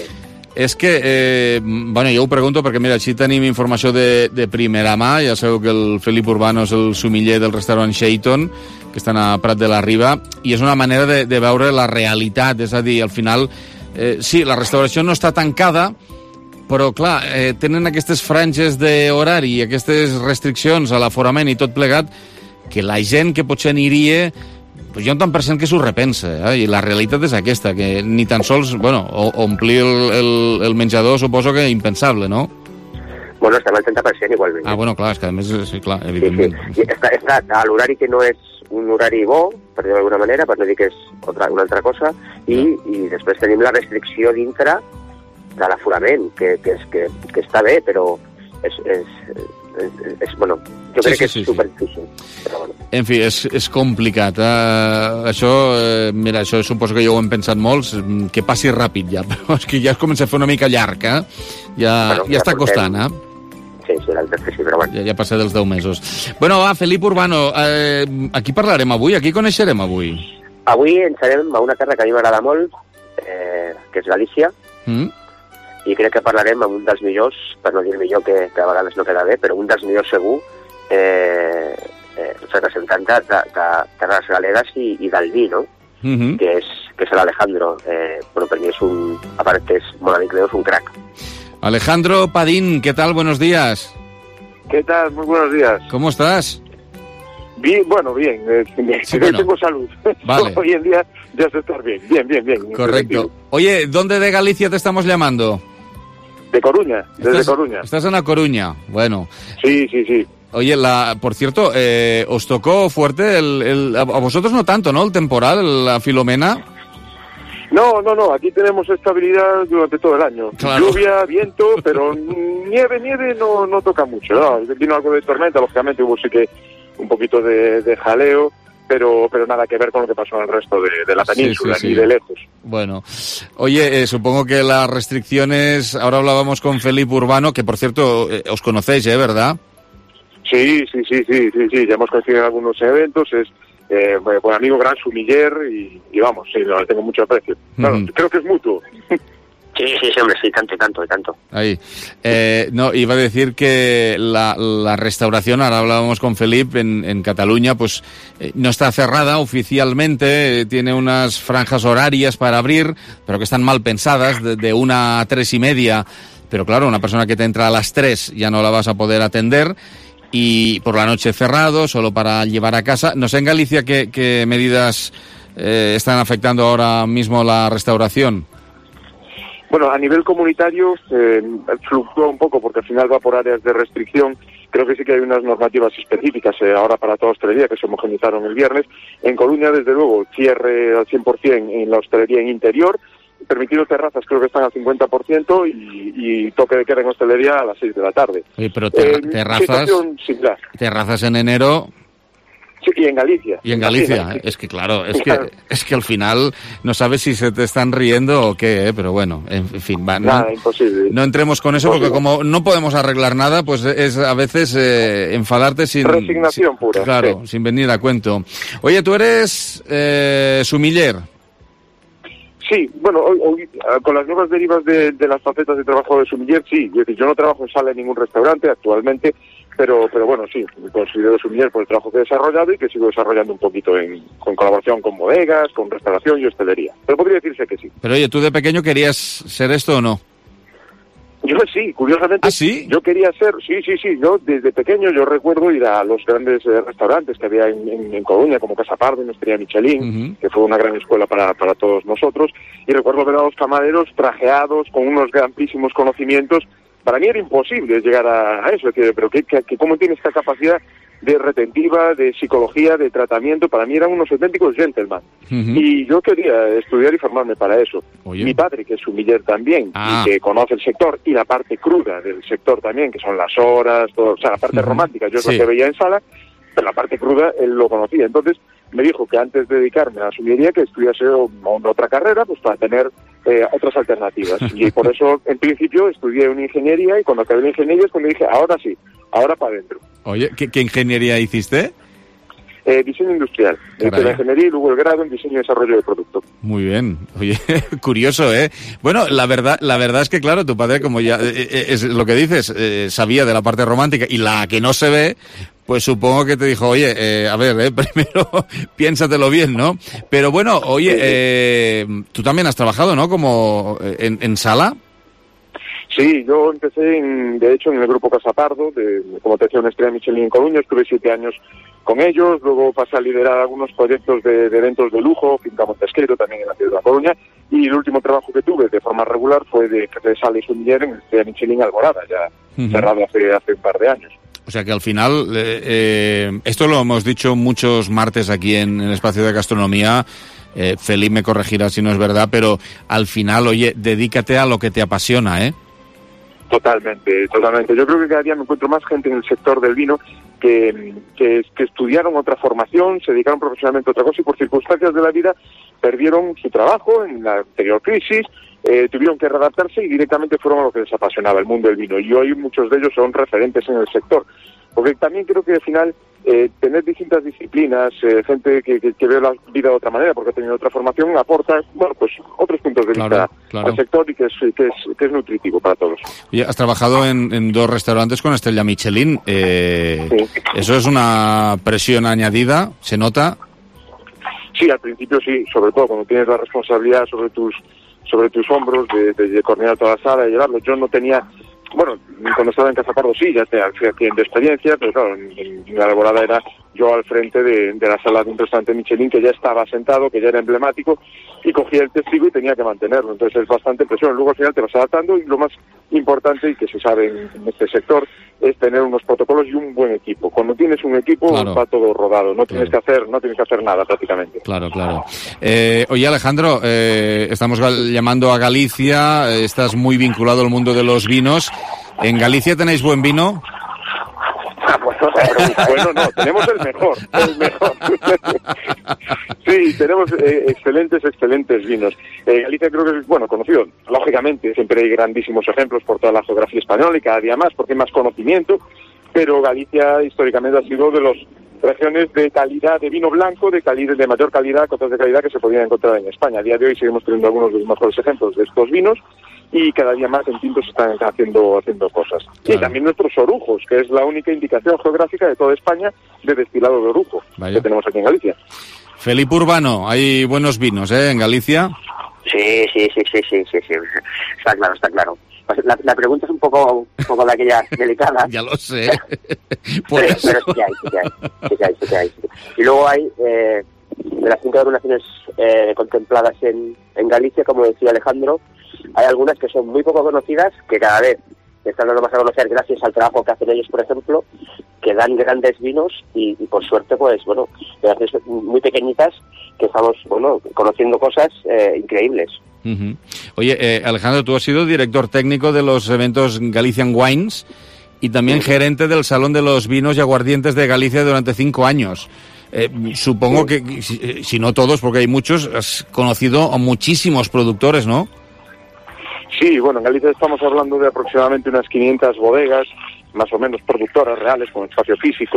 És que, eh, bueno, jo ho pregunto perquè, mira, així tenim informació de, de primera mà. Ja sabeu que el Felip Urbano és el sumiller del restaurant Shaiton, que estan a Prat de la Riba, i és una manera de, de veure la realitat. És a dir, al final, eh, sí, la restauració no està tancada, però, clar, eh, tenen aquestes franges d'horari i aquestes restriccions a l'aforament i tot plegat, que la gent que potser aniria, pues hi ha un tant per cent que s'ho repensa, eh? I la realitat és aquesta, que ni tan sols, bueno, omplir el, el, el menjador suposo que impensable, no? Bueno, estem al trenta per cent igualment. Ah, bueno, clar, és que a més, sí, clar, evidentment. Sí, sí. I està, està a l'horari que no és un horari bo, per dir-ho d'alguna manera, per no dir que és otra, una altra cosa, i, i després tenim la restricció dintre de l'aforament, que, que, és, que, que està bé, però és, és, és, és bueno, jo crec sí, sí, que és sí, superdifícil. Sí. Però, bueno. En fi, és, és complicat. Eh? Això, eh, mira, això suposo que ja ho hem pensat molts, que passi ràpid ja, però és que ja es comença a fer una mica llarg, eh? Ja, bueno, ja, ja està costant, eh? Sí, sí, l'altre sí, però bueno. Ja, ja passa dels deu mesos. Bueno, va, Felip Urbano, eh, a qui parlarem avui? A qui coneixerem avui? Avui ens anem a una terra que a mi m'agrada molt, eh, que és Galícia, mm? i crec que parlarem amb un dels millors, per no dir el millor, que, que a vegades no queda bé, però un dels millors segur, eh, eh, representant de, de, de terres galegues i, i del vi, no? Mm-hmm. que, és, que és l'Alejandro. Eh, bueno, per mi és un, a part que és molt amic meu, és un crack. Alejandro Padín, ¿qué tal? Buenos días. ¿Qué tal? Muy buenos días. ¿Cómo estás? Bien, bueno, bien. Eh, sí, bueno. Tengo salud. Vale. Hoy en día ya se está bien. Bien, bien, bien. Correcto. Oye, ¿dónde de Galicia te estamos llamando? De Coruña, desde ¿Estás, Coruña. Estás en La Coruña, bueno. Sí, sí, sí. Oye, la, por cierto, eh, ¿os tocó fuerte el, el... A vosotros no tanto, ¿no? El temporal, la Filomena. No, no, no, aquí tenemos estabilidad durante todo el año. Claro. Lluvia, viento, pero nieve, nieve no, no toca mucho, ¿no? Vino algo de tormenta, lógicamente hubo sí que un poquito de, de jaleo, pero pero nada que ver con lo que pasó en el resto de, de la península, sí, sí, ni sí. de lejos. Bueno, oye, eh, supongo que las restricciones, ahora hablábamos con Felipe Urbano, que por cierto, eh, os conocéis, ¿eh? ¿Verdad? Sí, sí, sí, sí, sí, sí, ya hemos coincidido en algunos eventos, es eh, buen amigo, gran sumiller, y, y vamos, sí, lo tengo mucho aprecio. Claro, Mm. creo que es mutuo. Sí, sí, sí, hombre, sí, tanto y tanto y tanto. Ahí. Eh, no, iba a decir que la, la restauración, ahora hablábamos con Felipe, en, en Cataluña, pues eh, no está cerrada oficialmente, eh, tiene unas franjas horarias para abrir, pero que están mal pensadas, de, de una a tres y media. Pero claro, una persona que te entra a las tres ya no la vas a poder atender, y por la noche cerrado, solo para llevar a casa. No sé en Galicia qué, qué medidas eh, están afectando ahora mismo la restauración. Bueno, a nivel comunitario eh, fluctúa un poco porque al final va por áreas de restricción. Creo que sí que hay unas normativas específicas eh, ahora para toda hostelería que se homogenizaron el viernes. En Coruña, desde luego, cierre al cien por ciento en la hostelería en interior, permitido terrazas creo que están al cincuenta por ciento y, y toque de queda en hostelería a las seis de la tarde. Oye, pero ter- Eh, terrazas, situación similar. terrazas en enero... Sí, y en Galicia. Y en Galicia, Imagínate. es que claro, es Claro. que es que al final no sabes si se te están riendo o qué, ¿eh? Pero bueno, en fin, va, no, Nada, imposible. no entremos con eso porque como no podemos arreglar nada, pues es a veces eh, enfadarte sin... Resignación sin- pura, Claro, sí. sin venir a cuento. Oye, tú eres eh, sumiller. Sí, bueno, hoy, hoy, ah, con las nuevas derivas de, de las facetas de trabajo de sumiller, sí. Es decir, yo no trabajo en sala en ningún restaurante actualmente, pero pero bueno, sí, me considero sumiller por el trabajo que he desarrollado y que sigo desarrollando un poquito en, con colaboración con bodegas, con restauración y hostelería. Pero podría decirse que sí. Pero oye, ¿tú de pequeño querías ser esto o no? Yo sí, curiosamente. ¿Ah, sí? Yo quería ser, sí, sí, sí. Yo desde pequeño yo recuerdo ir a los grandes eh, restaurantes que había en, en, en Coruña, como Casa Pardo, en Hostería Michelin, Uh-huh. que fue una gran escuela para, para todos nosotros. Y recuerdo ver a los camareros trajeados, con unos amplísimos conocimientos. Para mí era imposible llegar a, a eso. Es decir, pero ¿qué, qué, qué- ¿cómo tiene esta capacidad de retentiva, de psicología, de tratamiento? Para mí eran unos auténticos gentlemen. Ujú. Y yo quería estudiar y formarme para eso. Oye. Mi padre, que es sumiller también, Ah. y que conoce el sector, y la parte cruda del sector también, que son las horas, todo, o sea, la parte Ujú. romántica, yo es Sí. lo que veía en sala, pero la parte cruda él lo conocía. Entonces me dijo que antes de dedicarme a la sumillería, que estudiase o- o otra carrera, pues para tener eh, otras alternativas. Y por eso, en principio, estudié una ingeniería, y cuando acabé la ingeniería es cuando dije, ahora sí, ahora para adentro. Oye, ¿qué, qué ingeniería hiciste? Eh, diseño industrial. Hice Caray. la ingeniería y luego el grado en diseño y desarrollo de producto. Muy bien. Oye, curioso, ¿eh? Bueno, la verdad, la verdad es que, claro, tu padre, como ya eh, eh, es lo que dices, eh, sabía de la parte romántica y la que no se ve, pues supongo que te dijo, oye, eh, a ver, eh, primero piénsatelo bien, ¿no? Pero bueno, oye, eh, tú también has trabajado, ¿no? Como eh, en, en sala. Sí, yo empecé, en, de hecho, en el grupo Casa Pardo, de, como te decía, una estrella Michelin en Coruña, estuve siete años con ellos, luego pasé a liderar algunos proyectos de, de eventos de lujo, Finca Montesqueiro, también en la ciudad de La Coruña, y el último trabajo que tuve de forma regular fue de jefe de sala y sumiller en la estrella Michelin Alborada, ya Ujú. cerrado hace, hace un par de años. O sea que al final, eh, eh, esto lo hemos dicho muchos martes aquí en el espacio de gastronomía, eh, Felipe me corregirá si no es verdad, pero al final, oye, dedícate a lo que te apasiona, ¿eh? Totalmente, totalmente. Yo creo que cada día me encuentro más gente en el sector del vino que, que, que estudiaron otra formación, se dedicaron profesionalmente a otra cosa y por circunstancias de la vida perdieron su trabajo en la anterior crisis, eh, tuvieron que readaptarse y directamente fueron a lo que les apasionaba, el mundo del vino. Y hoy muchos de ellos son referentes en el sector. Porque también creo que al final eh, tener distintas disciplinas, eh, gente que, que, que ve la vida de otra manera porque ha tenido otra formación, aporta, bueno, pues otros puntos de Claro, vista claro. al sector y que es, que es, que es nutritivo para todos. Oye, has trabajado en, en dos restaurantes con estrella Michelin. Eh, ¿Eso es una presión añadida? ¿Se nota? Sí, al principio sí, sobre todo cuando tienes la responsabilidad sobre tus sobre tus hombros de, de, de coordinar toda la sala, de llevarlo. Yo no tenía, bueno, cuando estaba en Casa Pardo sí, ya tenía de experiencia, pero claro, en, en la Alborada era yo al frente de, de la sala de un restaurante Michelin que ya estaba sentado, que ya era emblemático, y cogía el testigo y tenía que mantenerlo. Entonces es bastante presión. Luego al final te vas adaptando y lo más importante y que se sabe en, en este sector es tener unos protocolos y un buen equipo. Cuando tienes un equipo Claro. va todo rodado, no tienes que hacer no tienes que hacer nada prácticamente. Claro, claro. Eh, oye, Alejandro, eh, estamos gal- llamando a Galicia, eh, estás muy vinculado al mundo de los vinos. ¿En Galicia tenéis buen vino? Ah, pues no se pregunta. Bueno, no, tenemos el mejor, el mejor. Sí, tenemos eh, excelentes, excelentes vinos. Eh, Galicia creo que es, bueno, conocido, lógicamente, siempre hay grandísimos ejemplos por toda la geografía española y cada día más, porque hay más conocimiento, pero Galicia históricamente ha sido de las regiones de calidad de vino blanco, de calidad, de mayor calidad, cotas de calidad que se podían encontrar en España. A día de hoy seguimos teniendo algunos de los mejores ejemplos de estos vinos, y cada día más en tintos están haciendo haciendo cosas. Claro. Y también nuestros orujos, que es la única indicación geográfica de toda España de destilado de orujo. Vaya. Que tenemos aquí en Galicia. Felipe Urbano, hay buenos vinos, ¿eh?, en Galicia. Sí, sí, sí, sí, sí, sí, sí. Está claro, está claro. La, la pregunta es un poco, un poco de aquella delicada. Ya lo sé. Por pero, eso. pero sí que hay, sí que hay, sí que hay, sí que hay. Y luego hay, eh, de las cinco denominaciones eh, contempladas en, en Galicia, como decía Alejandro, hay algunas que son muy poco conocidas, que cada vez están dando más a conocer gracias al trabajo que hacen ellos, por ejemplo, que dan grandes vinos y, y por suerte, pues, bueno, gracias muy pequeñitas, que estamos, bueno, conociendo cosas eh, increíbles. Uh-huh. Oye, eh, Alejandro, tú has sido director técnico de los eventos Galician Wines y también sí. gerente del Salón de los Vinos y Aguardientes de Galicia durante cinco años. Eh, supongo sí. que, si, si no todos, porque hay muchos, has conocido a muchísimos productores, ¿no? Sí, bueno, en Galicia estamos hablando de aproximadamente unas quinientas bodegas, más o menos productoras reales con espacio físico,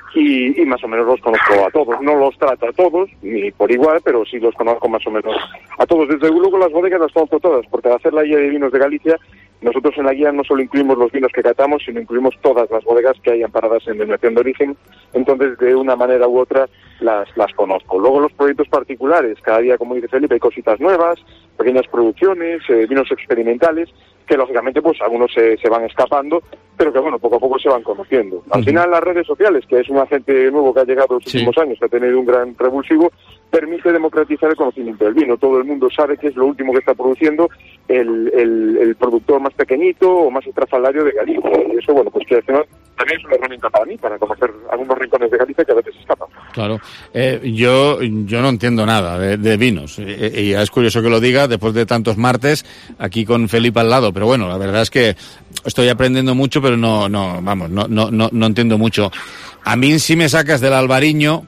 y, y más o menos los conozco a todos. No los trato a todos, ni por igual, pero sí los conozco más o menos a todos. Desde luego las bodegas las conozco todas, porque al hacer la guía de vinos de Galicia, nosotros en la guía no solo incluimos los vinos que catamos, sino incluimos todas las bodegas que hay amparadas en denominación de origen. Entonces, de una manera u otra, las, las conozco. Luego los proyectos particulares, cada día, como dice Felipe, hay cositas nuevas, pequeñas producciones, eh, vinos experimentales, que lógicamente pues algunos se, se van escapando, pero que bueno, poco a poco se van conociendo. Al uh-huh. final las redes sociales, que es un agente nuevo que ha llegado en los sí. últimos años, que ha tenido un gran revulsivo, permite democratizar el conocimiento del vino. Todo el mundo sabe que es lo último que está produciendo el, el, el productor más pequeñito o más estrafalario de Galicia. Y eso, bueno, pues que al final también es una herramienta para mí, para conocer algunos rincones de Galicia que a veces escapan. Claro. Eh, yo yo no entiendo nada de, de vinos. Eh, y es curioso que lo diga después de tantos martes aquí con Felipe al lado. Pero bueno, la verdad es que estoy aprendiendo mucho, pero no, no, vamos, no, no, no, no entiendo mucho. A mí sí me sacas del Albariño,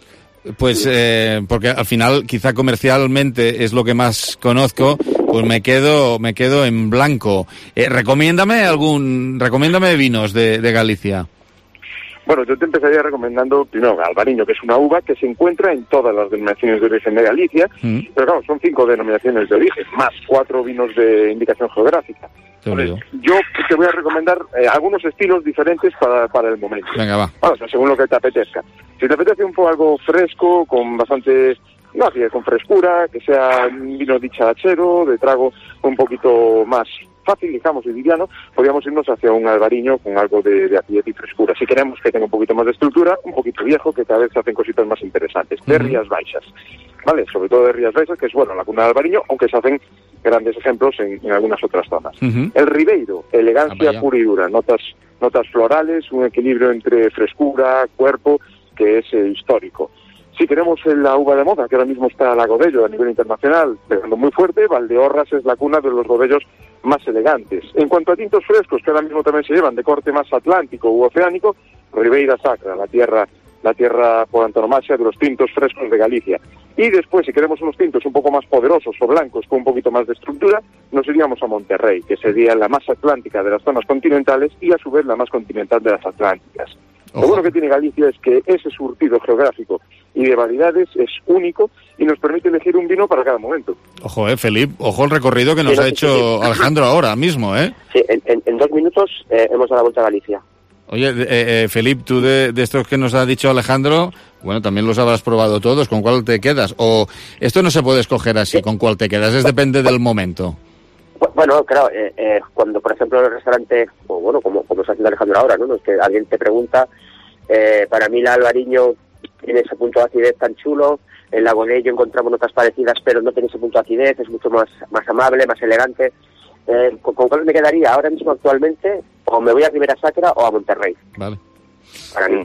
pues eh, porque al final quizá comercialmente es lo que más conozco, pues me quedo me quedo en blanco. Eh, recomiéndame algún recomiéndame vinos de, de Galicia. Bueno, yo te empezaría recomendando primero Albariño, que es una uva que se encuentra en todas las denominaciones de origen de Galicia, mm. pero claro, son cinco denominaciones de origen, más cuatro vinos de indicación geográfica. Entonces, yo te voy a recomendar eh, algunos estilos diferentes para, para el momento. Venga, va. Bueno, o sea, según lo que te apetezca. Si te apetece un poco algo fresco, con bastante, no, así, con frescura, que sea un vino dicharachero, de trago un poquito más fácil, digamos, y liviano, podríamos irnos hacia un albariño con algo de, de acidez y frescura. Si queremos que tenga un poquito más de estructura, un poquito viejo, que cada vez se hacen cositas más interesantes. De Rías Baixas, ¿vale? Sobre todo de Rías Baixas, que es, bueno, la cuna del albariño, aunque se hacen grandes ejemplos en, en algunas otras zonas. Uh-huh. El Ribeiro, elegancia ah, pura y dura, notas, notas florales, un equilibrio entre frescura, cuerpo, que es eh, histórico. Si queremos la uva de moda, que ahora mismo está la Godello a nivel internacional, pegando muy fuerte, Valdeorras es la cuna de los Godellos más elegantes. En cuanto a tintos frescos, que ahora mismo también se llevan de corte más atlántico u oceánico, Ribeira Sacra, la tierra, la tierra por antonomasia de los tintos frescos de Galicia. Y después, si queremos unos tintos un poco más poderosos o blancos con un poquito más de estructura, nos iríamos a Monterrey, que sería la más atlántica de las zonas continentales y a su vez la más continental de las atlánticas. Ojo. Lo bueno que tiene Galicia es que ese surtido geográfico y de variedades es único y nos permite elegir un vino para cada momento. Ojo, eh, Felipe, ojo el recorrido que nos sí, ha sí, hecho sí. Alejandro ahora mismo, ¿eh? Sí, en, en, en dos minutos eh, hemos dado la vuelta a Galicia. Oye, eh, eh, Felipe, tú de, de estos que nos ha dicho Alejandro, bueno, también los habrás probado todos, ¿con cuál te quedas? O esto no se puede escoger así, sí. ¿Con cuál te quedas? Es depende del momento. Bueno, claro, eh, eh, cuando por ejemplo en el restaurante, o bueno, como, como está haciendo Alejandro ahora, ¿no? Es que alguien te pregunta, eh, para mí la Albariño tiene ese punto de acidez tan chulo, en la Godello encontramos notas parecidas, pero no tiene ese punto de acidez, es mucho más, más amable, más elegante. Eh, ¿con, ¿Con cuál me quedaría ahora mismo actualmente? O me voy a Ribera Sacra o a Monterrey. Vale. Para mí.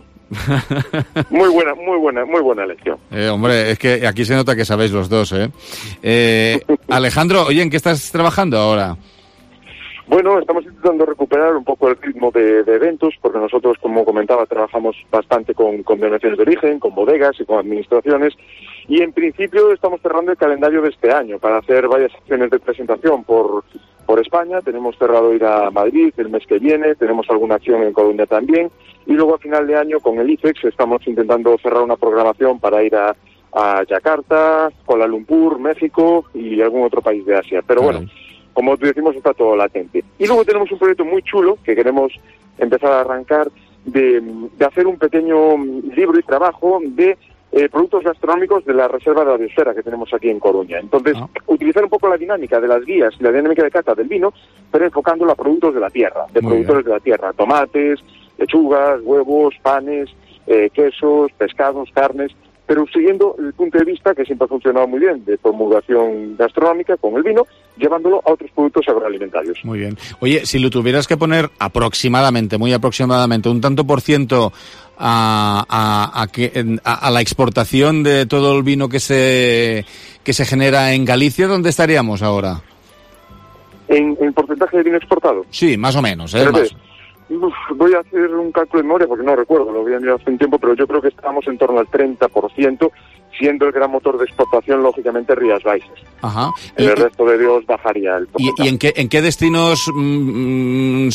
Muy buena, muy buena, muy buena elección. Eh, hombre, es que aquí se nota que sabéis los dos, ¿eh? eh Alejandro, oye, ¿en qué estás trabajando ahora? Bueno, estamos intentando recuperar un poco el ritmo de, de eventos, porque nosotros, como comentaba, trabajamos bastante con, con denominaciones de origen, con bodegas y con administraciones, y en principio estamos cerrando el calendario de este año para hacer varias acciones de presentación por, por España. Tenemos cerrado ir a Madrid el mes que viene, tenemos alguna acción en Colombia también, y luego a final de año con el I F E X estamos intentando cerrar una programación para ir a, a Yakarta, Kuala Lumpur, México y algún otro país de Asia. Pero bueno, como decimos, está todo latente. Y luego tenemos un proyecto muy chulo que queremos empezar a arrancar de, de hacer un pequeño libro y trabajo de eh, productos gastronómicos de la Reserva de la Biosfera que tenemos aquí en Coruña. Entonces, ah. utilizar un poco la dinámica de las guías, la dinámica de cata del vino, pero enfocándolo a productos de la tierra, de muy productores bien. de la tierra, tomates, lechugas, huevos, panes, eh, quesos, pescados, carnes, pero siguiendo el punto de vista que siempre ha funcionado muy bien, de promulgación gastronómica con el vino, llevándolo a otros productos agroalimentarios. Muy bien. Oye, si lo tuvieras que poner aproximadamente, muy aproximadamente, un tanto por ciento a, a, a, que, a, a la exportación de todo el vino que se, que se genera en Galicia, ¿dónde estaríamos ahora? ¿En, en porcentaje de vino exportado? Sí, más o menos, ¿eh? Más. Uf, voy a hacer un cálculo de memoria porque no recuerdo, lo había mirado hace un tiempo, pero yo creo que estamos en torno al treinta por ciento, siendo el gran motor de exportación, lógicamente, Rías Baixas. Ajá. En el resto de Dios bajaría el porcentaje. ¿Y, y en, qué, en qué destinos mmm,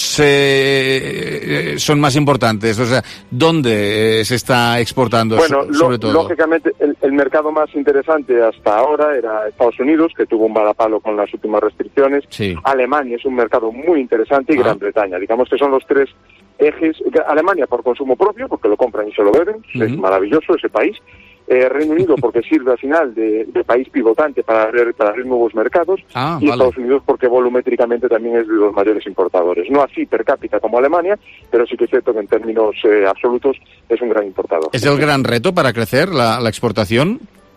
se, son más importantes? O sea, ¿dónde se está exportando bueno, so, sobre lo, todo? Lógicamente, el, el mercado más interesante hasta ahora era Estados Unidos, que tuvo un varapalo con las últimas restricciones. Sí. Alemania es un mercado muy interesante y ah. Gran Bretaña. Digamos que son los tres ejes. Alemania por consumo propio, porque lo compran y se lo beben. Uh-huh. Es maravilloso ese país. Eh, Reino Unido porque sirve al final de, de país pivotante para abrir, para abrir nuevos mercados ah, y vale. Estados Unidos porque volumétricamente también es de los mayores importadores. No así per cápita como Alemania, pero sí que es cierto que en términos eh, absolutos es un gran importador. ¿Es el gran reto para crecer la, la exportación?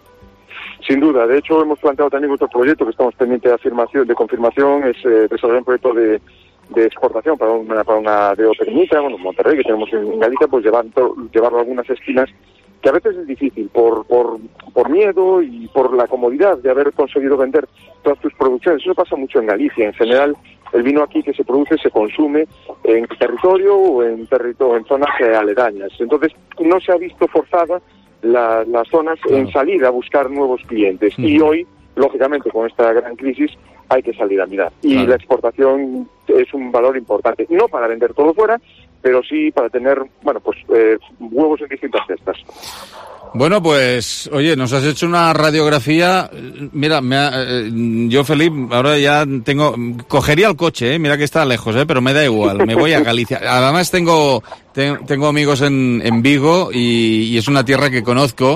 Sin duda. De hecho, hemos planteado también otro proyecto que estamos pendientes de afirmación, de confirmación, es eh, desarrollar un proyecto de de exportación para una, para una D O pequeñita, bueno, Monterrey, que tenemos en Galicia, pues llevando, llevarlo a algunas esquinas que a veces es difícil por, por, por miedo y por la comodidad de haber conseguido vender todas tus producciones. Eso pasa mucho en Galicia. En general, el vino aquí que se produce se consume en territorio o en, territorio, en zonas aledañas. Entonces, no se ha visto forzada la, las zonas claro. en salir a buscar nuevos clientes. Uh-huh. Y hoy, lógicamente, con esta gran crisis, hay que salir a mirar. Y claro. la exportación es un valor importante. No para vender todo fuera, pero sí para tener, bueno, pues eh, huevos en distintas cestas. Bueno, pues, oye, nos has hecho una radiografía. Mira, me ha, eh, yo, Felipe, ahora ya tengo... Cogería el coche, eh, mira que está lejos, eh, pero me da igual, me voy a Galicia. Además tengo te, tengo amigos en, en Vigo y, y es una tierra que conozco.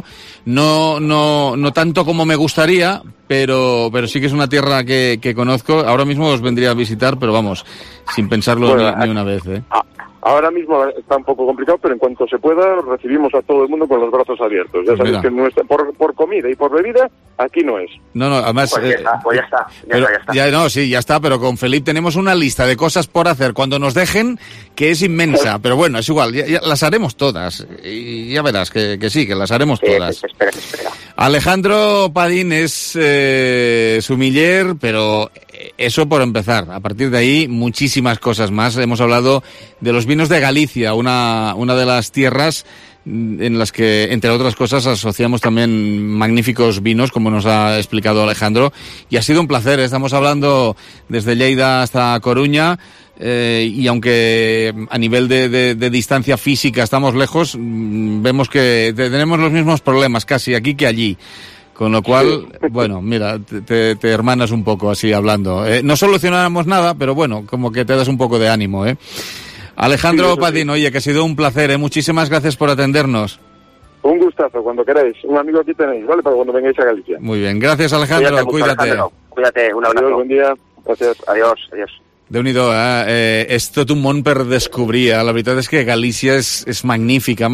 No no no tanto como me gustaría, pero pero sí que es una tierra que, que conozco. Ahora mismo os vendría a visitar, pero vamos, sin pensarlo bueno, ni, ni una vez, eh. Ah. Ahora mismo está un poco complicado, pero en cuanto se pueda, recibimos a todo el mundo con los brazos abiertos. Ya pues sabéis mira. que nuestra, por, por comida y por bebida, aquí no es. No, no, además... Pues ya está, pues ya está. Ya, pero, está, ya, está. ya no, sí, ya está, pero con Felipe tenemos una lista de cosas por hacer cuando nos dejen que es inmensa. Pero bueno, es igual, ya, ya las haremos todas. Y ya verás que, que sí, que las haremos todas. Eh, espera, espera. Alejandro Padín es eh, sumiller, pero eso por empezar. A partir de ahí, muchísimas cosas más. Hemos hablado de los vinos de Galicia, una, una de las tierras en las que, entre otras cosas, asociamos también magníficos vinos, como nos ha explicado Alejandro. Y ha sido un placer. Estamos hablando desde Lleida hasta Coruña. Eh, y aunque a nivel de, de, de distancia física estamos lejos, vemos que tenemos los mismos problemas casi aquí que allí. Con lo cual, bueno, mira, te, te hermanas un poco así hablando. Eh, no solucionamos nada, pero bueno, como que te das un poco de ánimo, ¿eh? Alejandro sí, Padín, sí. Oye, que ha sido un placer, ¿eh? Muchísimas gracias por atendernos. Un gustazo, cuando queráis. Un amigo aquí tenéis, ¿vale? Para cuando vengáis a Galicia. Muy bien, gracias Alejandro, cuídate. Mucho, cuídate. Alejandro. Cuídate, un abrazo. Adiós, buen día. Gracias. Adiós, adiós. Déu-n'hi-do, eh? eh? És tot un món per descobrir. Eh? La veritat és que Galícia és, és magnífica,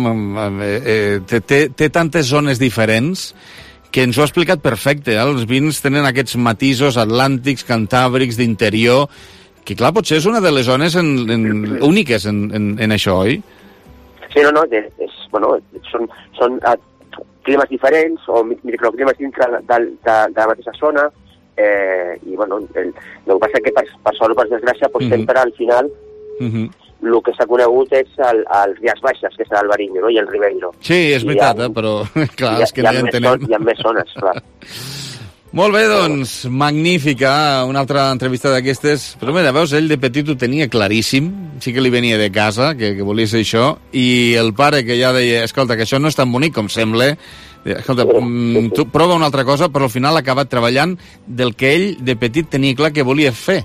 eh, té, té, té tantes zones diferents que ens ho ha explicat perfecte. Eh? Els vins tenen aquests matisos atlàntics, cantàbrics, d'interior, que clar, potser és una de les zones en, en, úniques en, en, en això, oi? Sí, no, no, és, és, bueno, són, són uh, climes diferents o microclimes dintre de, de, de la mateixa zona, eh, i bueno, el, el que passa és que per, per sort o per desgràcia, pues, mm-hmm. sempre al final mm-hmm. el que s'ha conegut és el, el Rías Baixes, que és l'Albariño, no? I el Ribeiro. Sí, és veritat, ha, eh? Però clar, és que no hi entenem. Hi ha més zones, clar. Molt bé, doncs, magnífica, una altra entrevista d'aquestes. Però mira, veus, ell de petit ho tenia claríssim, sí que li venia de casa, que, que volia ser això, i el pare que ja deia, escolta, que això no és tan bonic com sembla, escolta, tu prova una altra cosa, però al final ha acabat treballant del que ell de petit tenia clar que volia fer.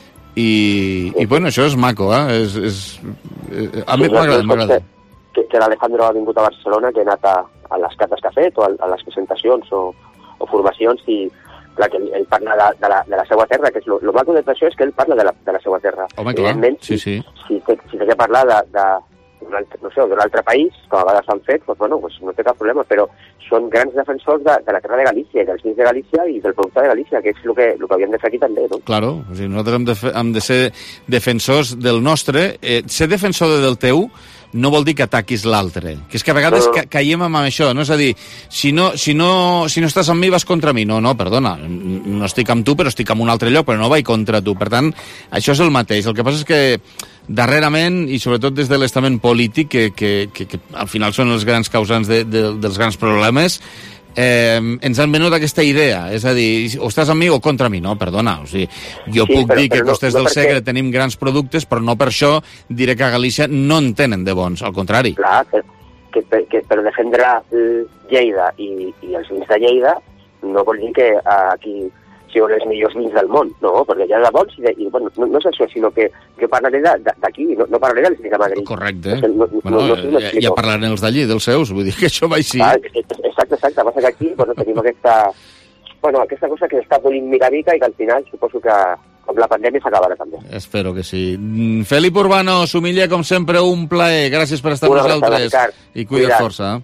I, i bueno, això és maco, eh? És, és, a mi m'agrada, m'agrada. Que, que l'Alejandro ha vingut a Barcelona, que ha anat a, a les cates que ha fet, o a, a les presentacions, o o formacions, i clar, que ell, ell parla de, de, la, de la seva terra, que és lo, lo maco de això és que ell parla de la, de la seva terra. Home, clar, sí, sí. Si, si, si té que parlar de, de, d'un altre, no sé, d'un altre país, com a vegades han fet, doncs, bueno, pues no té cap problema, però són grans defensors de, de la terra de Galícia, dels vins de Galícia i del producte de Galícia, que és el que, el que havíem de fer aquí també, no? Claro, o sigui, nosaltres hem de, fer, hem de ser defensors del nostre. Eh, ser defensor del teu no vol dir que ataquis l'altre, que és que a vegades no, no. caiem amb això, no? És a dir, si no, si, no, si no estàs amb mi vas contra mi, no, no, perdona, no estic amb tu però estic en un altre lloc, però no vaig contra tu, per tant, això és el mateix. El que passa és que darrerament, i sobretot des de l'estament polític, que, que, que, que al final són els grans causants de, de, dels grans problemes, eh, ens han venut aquesta idea, és a dir, o estàs amb mi o contra mi, no, perdona, o sigui, jo sí, puc però, dir que a Costes no, no del Segre perquè... tenim grans productes, però no per això diré que a Galícia no en tenen de bons, al contrari. Clar, que, que, que per defendre Lleida i, i els vins de Lleida no vol dir que aquí siguin els millors vins del món, no, perquè hi ha de bons i, de, i bueno, no, no és això, sinó que jo parlaré d'aquí, no, no parlaré dels vins de Madrid. Correcte. No, no, bueno, no, no, no ja, ja parlaré els d'allí, dels seus, vull dir que això va així. Ah, exacte, exacte, passa que aquí bueno, tenim aquesta, bueno, aquesta cosa que està polint mica mica i que al final suposo que com la pandèmia s'acabarà també. Espero que sí. Felip Urbano, Sumilla, com sempre, un plaer. Gràcies per estar amb nosaltres. I cuida't força.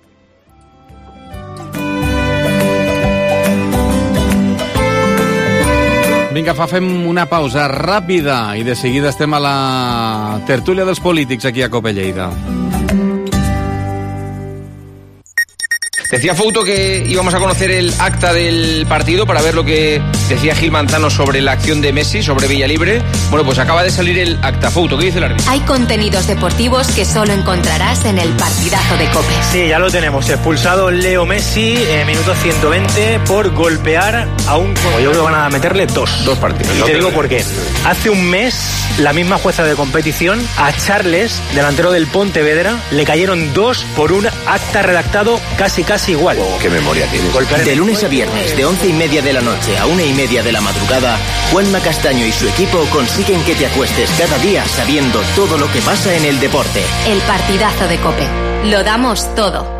Vinga, fa, fem una pausa ràpida i de seguida estem a la tertúlia dels polítics aquí a Cope Lleida. Decía Fouto que íbamos a conocer el acta del partido para ver lo que decía Gil Manzano sobre la acción de Messi, sobre Villalibre. Bueno, pues acaba de salir el acta. Fouto, ¿qué dice el árbitro? Hay contenidos deportivos que solo encontrarás en el partidazo de COPE. Sí, ya lo tenemos. Expulsado Leo Messi en minuto ciento veinte por golpear a un... Yo creo que van a meterle dos. Dos partidos. Y te digo por qué. Hace un mes, la misma jueza de competición, a Charles, delantero del Pontevedra, le cayeron dos por un acta redactado casi casi igual. Oh, qué memoria tienes. De lunes a viernes, de once y media de la noche a una y media de la madrugada, Juanma Castaño y su equipo consiguen que te acuestes cada día sabiendo todo lo que pasa en el deporte. El partidazo de COPE. Lo damos todo.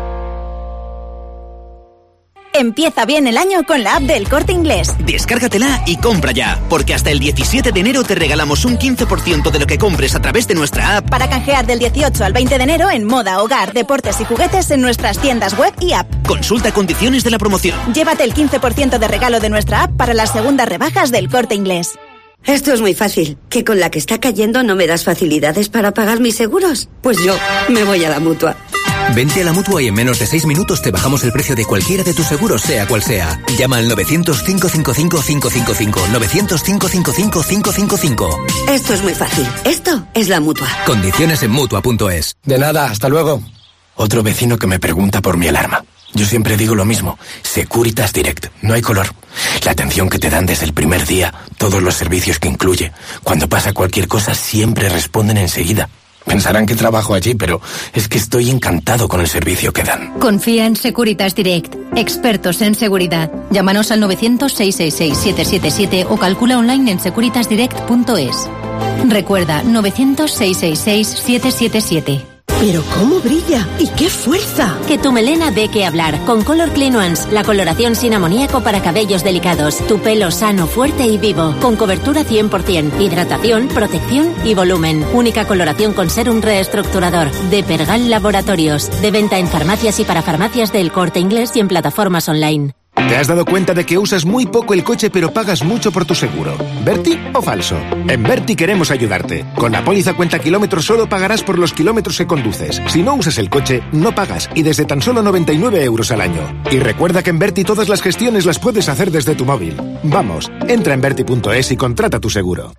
Empieza bien el año con la app del Corte Inglés. Descárgatela y compra ya, porque hasta el diecisiete de enero te regalamos un quince por ciento de lo que compres a través de nuestra app. Para canjear del dieciocho al veinte de enero en moda, hogar, deportes y juguetes en nuestras tiendas web y app. Consulta condiciones de la promoción. Llévate el quince por ciento de regalo de nuestra app para las segundas rebajas del Corte Inglés. Esto es muy fácil. ¿Que con la que está cayendo no me das facilidades para pagar mis seguros? Pues yo me voy a la Mutua. Vente a la Mutua y en menos de seis minutos te bajamos el precio de cualquiera de tus seguros, sea cual sea. Llama al novecientos, cinco cinco cinco, cinco cinco cinco, novecientos, cinco cinco cinco, cinco cinco cinco. Esto es muy fácil. Esto es la Mutua. Condiciones en Mutua punto es. De nada, hasta luego. Otro vecino que me pregunta por mi alarma. Yo siempre digo lo mismo. Securitas Direct. No hay color. La atención que te dan desde el primer día, todos los servicios que incluye. Cuando pasa cualquier cosa siempre responden enseguida. Pensarán que trabajo allí, pero es que estoy encantado con el servicio que dan. Confía en Securitas Direct, expertos en seguridad. Llámanos al novecientos, seiscientos sesenta y seis, siete siete siete o calcula online en securitas direct punto es. Recuerda, novecientos, seiscientos sesenta y seis, siete siete siete. ¡Pero cómo brilla! ¡Y qué fuerza! Que tu melena dé que hablar con Color Clean Ones, la coloración sin amoníaco para cabellos delicados. Tu pelo sano, fuerte y vivo, con cobertura cien por ciento, hidratación, protección y volumen. Única coloración con serum reestructurador. De Pergal Laboratorios. De venta en farmacias y para farmacias del Corte Inglés y en plataformas online. ¿Te has dado cuenta de que usas muy poco el coche pero pagas mucho por tu seguro? ¿Berti o falso? En Berti queremos ayudarte. Con la póliza cuenta kilómetros solo pagarás por los kilómetros que conduces. Si no usas el coche, no pagas y desde tan solo noventa y nueve euros al año. Y recuerda que en Berti todas las gestiones las puedes hacer desde tu móvil. Vamos, entra en berti punto es y contrata tu seguro.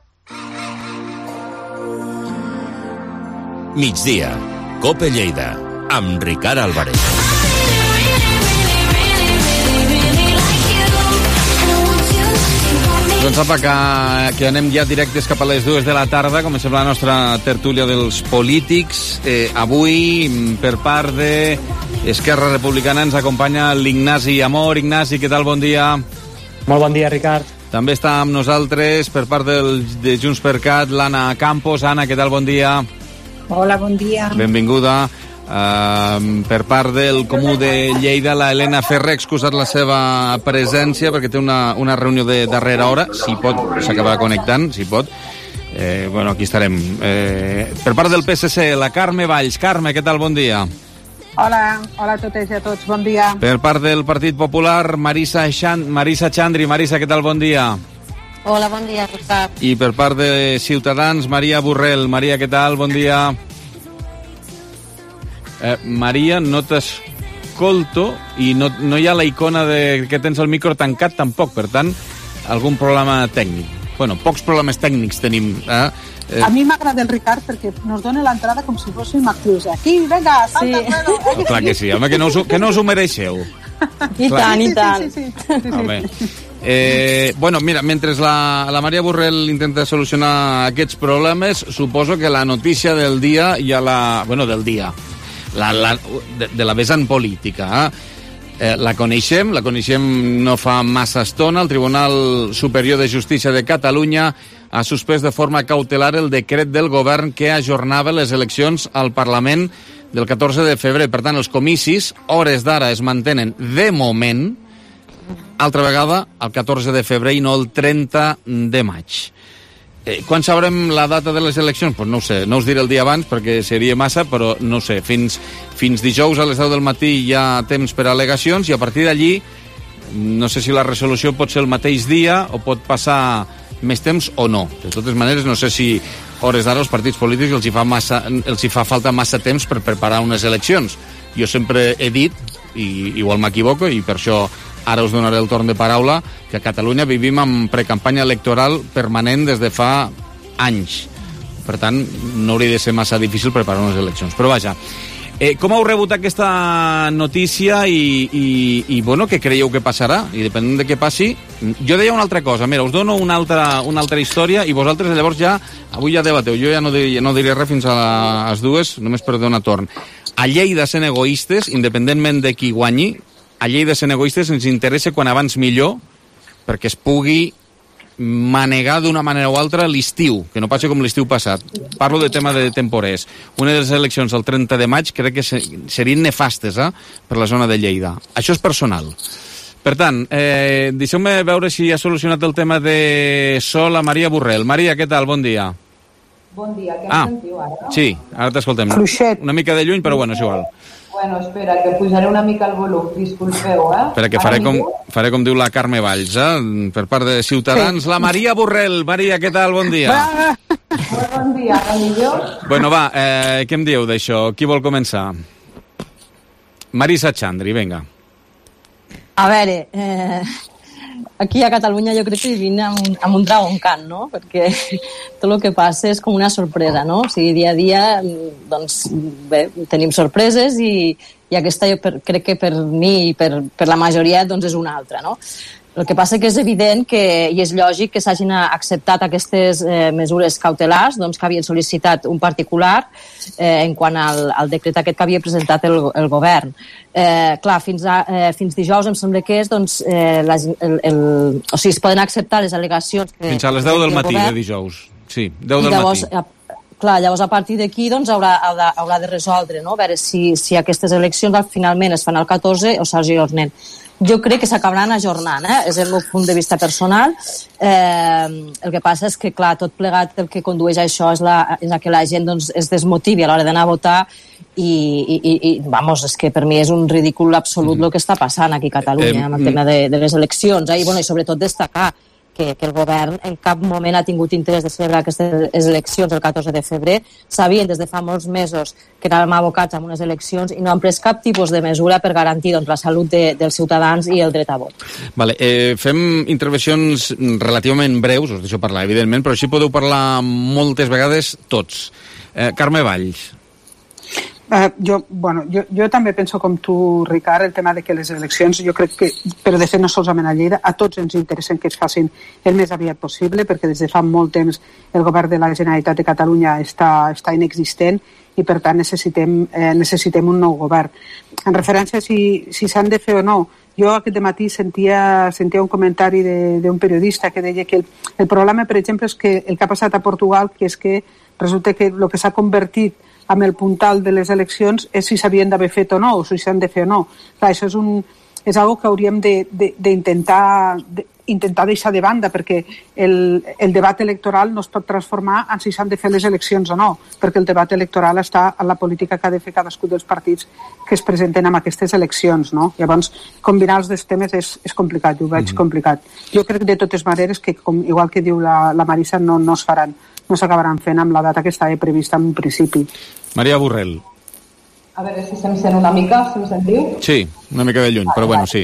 Migdia, Cope Lleida, amb Ricard Álvarez. Doncs apa, que, que anem ja directes cap a les dues de la tarda. Comencem la nostra tertúlia dels polítics. Eh, avui, per part de Esquerra Republicana, ens acompanya l'Ignasi Amor. Ignasi, què tal? Bon dia. Molt bon dia, Ricard. També està amb nosaltres, per part del, de Junts per Cat, l'Anna Campos. Anna, què tal? Bon dia. Hola, bon dia. Benvinguda. Uh, per part del Comú de Lleida, la Helena Ferrer ha excusat la seva presència perquè té una, una reunió de darrera hora. Si pot, s'acabarà connectant, si pot. Eh, bueno, aquí estarem. Eh, per part del P S C, la Carme Valls. Carme, què tal? Bon dia. Hola, hola a totes i a tots, bon dia. Per part del Partit Popular, Marisa, Xan, Marisa Xandri. Marisa, què tal? Bon dia. Hola, bon dia, Ricard. I per part de Ciutadans, Maria Borrell. Maria, què tal? Bon dia. Eh, Maria, no t'escolto i no, no hi ha la icona de que tens el micro tancat tampoc, per tant, algun problema tècnic. Bueno, pocs problemes tècnics tenim. Eh? Eh... A mi m'agrada el Ricard perquè nos dona l'entrada com si fóssim actius. Aquí, vinga, salta, sí. Bueno. Oh, clar que sí, home, que no us, que no us ho mereixeu. I clar. tant, i tant. Sí, sí, sí, sí. Home. Eh, bueno, mira, mentre la, la Maria Borrell intenta solucionar aquests problemes, suposo que la notícia del dia ja la... Bueno, del dia... La, la, de, de la vessant política. Eh? Eh, la coneixem, la coneixem no fa massa estona. El Tribunal Superior de Justícia de Catalunya ha suspès de forma cautelar el decret del govern que ajornava les eleccions al Parlament del catorze de febrer. Per tant, els comicis, hores d'ara, es mantenen de moment, altra vegada, el catorze de febrer i no el trenta de maig. Eh, quan sabrem la data de les eleccions? Pues no ho sé, no us diré el dia abans perquè seria massa, però no ho sé, fins, fins dijous a les deu del matí hi ha temps per al·legacions i a partir d'allí no sé si la resolució pot ser el mateix dia o pot passar més temps o no. De totes maneres, no sé si hores d'ara als partits polítics els hi fa, massa, els hi fa falta massa temps per preparar unes eleccions. Jo sempre he dit, i igual m'equivoco, i per això ara us donaré el torn de paraula, que a Catalunya vivim en precampanya electoral permanent des de fa anys. Per tant, no hauria de ser massa difícil preparar unes eleccions. Però vaja, eh, com heu rebut aquesta notícia i, i, i bueno, què creieu que passarà? I depenent de què passi, jo deia una altra cosa. Mira, us dono una altra, una altra història i vosaltres llavors ja, avui ja debateu. Jo ja no diré, no diré res fins a les dues, només per donar torn. A Lleida sent egoistes, independentment de qui guanyi, a Lleida sent egoistes ens interessa quan abans millor perquè es pugui manegar d'una manera o altra l'estiu, que no passi com l'estiu passat. Parlo de tema de temporers. Una de les eleccions el trenta de maig crec que serien nefastes eh, per la zona de Lleida. Això és personal. Per tant, eh, deixeu-me veure si ha solucionat el tema de sol a Maria Borrell. Maria, què tal? Bon dia. Bon dia, què ah, em sentiu ara? No? Sí, ara t'escoltem. Fluixet. Una mica de lluny, però bueno, és igual. Bueno, espera, que pujaré una mica el volum, disculpeu, eh? Espera, que faré com, faré com diu la Carme Valls, eh? Per part de Ciutadans. Sí. La Maria Borrell. Maria, què tal? Bon dia. Molt bon dia, a millor. Bueno, va, eh, què em dieu d'això? Qui vol començar? Marisa Xandri, vinga. A veure, eh, aquí a Catalunya jo crec que vivim amb un, amb un dragoncant, no? Perquè tot el que passa és com una sorpresa, no? O sigui, dia a dia, doncs, bé, tenim sorpreses i, i aquesta jo per, crec que per mi i per, per la majoria doncs és una altra, no? El que passa que és evident que, i és lògic que s'hagin acceptat aquestes eh, mesures cautelars doncs, que havien sol·licitat un particular eh, en quant al, al decret aquest que havia presentat el, el govern. Eh, clar, fins, a, eh, fins dijous em sembla que és, doncs, eh, la, el, el, o sigui, es poden acceptar les al·legacions... Que, fins a les deu del matí govern, de dijous, sí, deu del llavors, matí. clar, llavors a partir d'aquí doncs, haurà, haurà, haurà de resoldre, no? A veure si, si aquestes eleccions finalment es fan el catorze o s'ajornen. Jo crec que s'acabaran ajornant, eh? És el meu punt de vista personal. Eh, el que passa és que, clar, tot plegat el que condueix a això és, la, és a que la gent doncs, es desmotivi a l'hora d'anar a votar i, i, i, vamos, és que per mi és un ridícul absolut mm. el que està passant aquí a Catalunya eh, amb el tema de, de les eleccions, eh? I, bueno, i sobretot destacar que, que el govern en cap moment ha tingut interès de celebrar aquestes eleccions el catorze de febrer. Sabien des de fa molts mesos que anàvem abocats a unes eleccions i no han pres cap tipus de mesura per garantir doncs, la salut de, dels ciutadans i el dret a vot. Vale, eh, fem intervencions relativament breus, us deixo parlar, evidentment, però així podeu parlar moltes vegades tots. Eh, Carme Valls. Uh, jo, bueno, jo, jo també penso com tu, Ricard, el tema de que les eleccions, jo crec que, però de fet no solament a Lleida, a tots ens interessa que es facin el més aviat possible, perquè des de fa molt temps el govern de la Generalitat de Catalunya està, està inexistent i per tant necessitem, eh, necessitem un nou govern. En referència a si, si s'han de fer o no, jo aquest matí sentia, sentia un comentari d'un periodista que deia que el, el problema, per exemple, és que el que ha passat a Portugal, que és que resulta que el que s'ha convertit amb el puntal de les eleccions és si s'havien d'haver fet o no, o si s'han de fer o no. Clar, això és, un, és algo que hauríem d'intentar de, de, intentar deixar de banda, perquè el, el debat electoral no es pot transformar en si s'han de fer les eleccions o no, perquè el debat electoral està en la política que ha de fer cadascú dels partits que es presenten en aquestes eleccions, no? Llavors, combinar els dos temes és, és complicat, jo ho veig mm-hmm. complicat. Jo crec de totes maneres que, com, igual que diu la, la Marisa, no, no es faran, no s'acabaran fent amb la data que estava prevista en un principi. Maria Borrell. A veure si se'm sent una mica, si em sentiu? Sí, una mica de lluny, vale, però bueno, sí.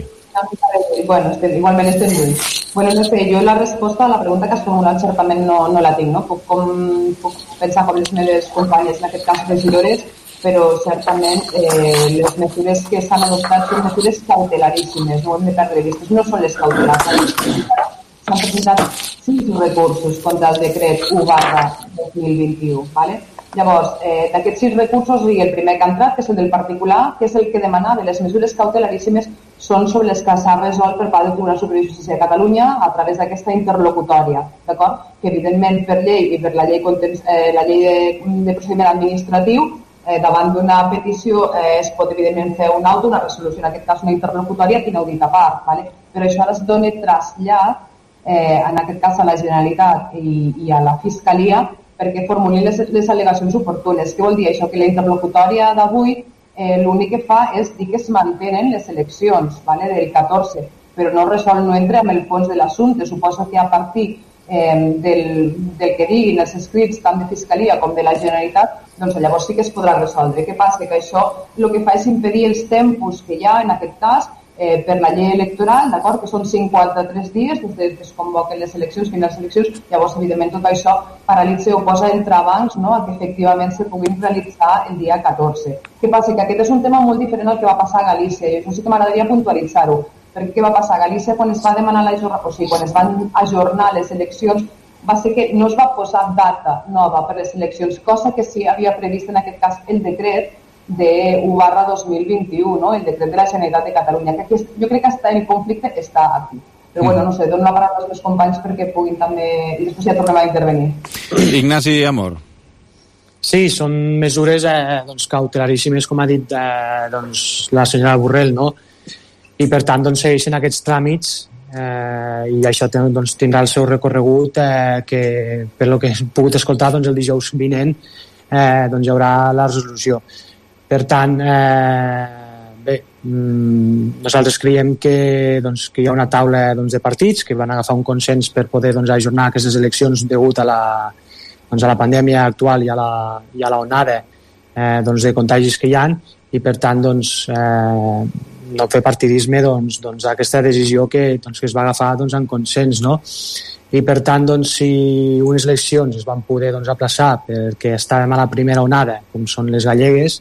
Bueno, estem, igualment estem lluny. Bueno, no sé, jo la resposta a la pregunta que has formulat certament no, no la tinc, no? Puc, com, puc pensar com les meves companyes, en aquest cas regidores, però certament eh, les mesures que s'han adoptat són mesures cautelaríssimes, no ho hem de perdre de vista, no són les cautelars. S'han presentat sis recursos contra el decret u barra dos mil vint-i-u, ¿vale? Llavors, eh, d'aquests sis recursos, i el primer que ha entrat, que és el del particular, que és el que demanava les mesures cautelaríssimes, són sobre les que s'ha resolt per part del Tribunal Superior de Justícia de Catalunya a través d'aquesta interlocutòria, d'acord? Que evidentment per llei i per la llei, eh, la llei de, de procediment administratiu, eh, davant d'una petició eh, es pot evidentment fer un auto, una resolució, en aquest cas una interlocutòria inaudita a part, ¿vale? Però això ara es dona trasllat, eh, en aquest cas a la Generalitat i, i a la Fiscalia, perquè formulin les, les al·legacions oportunes. Què vol dir això? Que la interlocutòria d'avui eh, l'únic que fa és dir que es mantenen les eleccions, ¿vale? Del catorze, però no resol, no entra en el fons de l'assumpte. Suposo que a partir eh, del, del que diguin els escrits tant de Fiscalia com de la Generalitat, doncs llavors sí que es podrà resoldre. Què passa? Que això el que fa és impedir els tempos que hi ha en aquest cas Eh, per la llei electoral, d'acord, que són cinquanta-tres dies des que es convoquen les eleccions fins a les eleccions, llavors evidentment tot això paralitza o posa entrebancs, no?, a que efectivament se puguin realitzar el dia catorze. Què passa? Que aquest és un tema molt diferent al que va passar a Galícia, i això sí que m'agradaria puntualitzar-ho, perquè què va passar a Galícia quan es va demanar la jornada, o sigui, quan es van ajornar les eleccions, va ser que no es va posar data nova per les eleccions, cosa que sí havia previst en aquest cas el decret de u barra dos mil vint-i-u, no? El decret de la Generalitat de Catalunya, que aquí, jo crec que està en conflicte, està aquí. Però bueno, no sé, dono la paraula als meus companys perquè puguin també, i després ja tornem a intervenir. Ignasi Amor. Sí, són mesures eh, doncs, cautelaríssimes, com ha dit eh, doncs, la senyora Borrell, no? I per tant doncs, segueixen aquests tràmits eh, i això doncs, tindrà el seu recorregut eh, que per lo que he pogut escoltar doncs, el dijous vinent eh, doncs, hi haurà la resolució. Per tant, eh, bé, mm, nosaltres creiem que, doncs, que hi ha una taula doncs, de partits que van agafar un consens per poder doncs, ajornar aquestes eleccions degut a la, doncs, a la pandèmia actual i a la, i a la onada eh, doncs, de contagis que hi ha, i per tant doncs, eh, no fer partidisme doncs, doncs, aquesta decisió que, doncs, que es va agafar doncs, en consens, no? I per tant, doncs, si unes eleccions es van poder doncs, aplaçar perquè estàvem a la primera onada, com són les gallegues,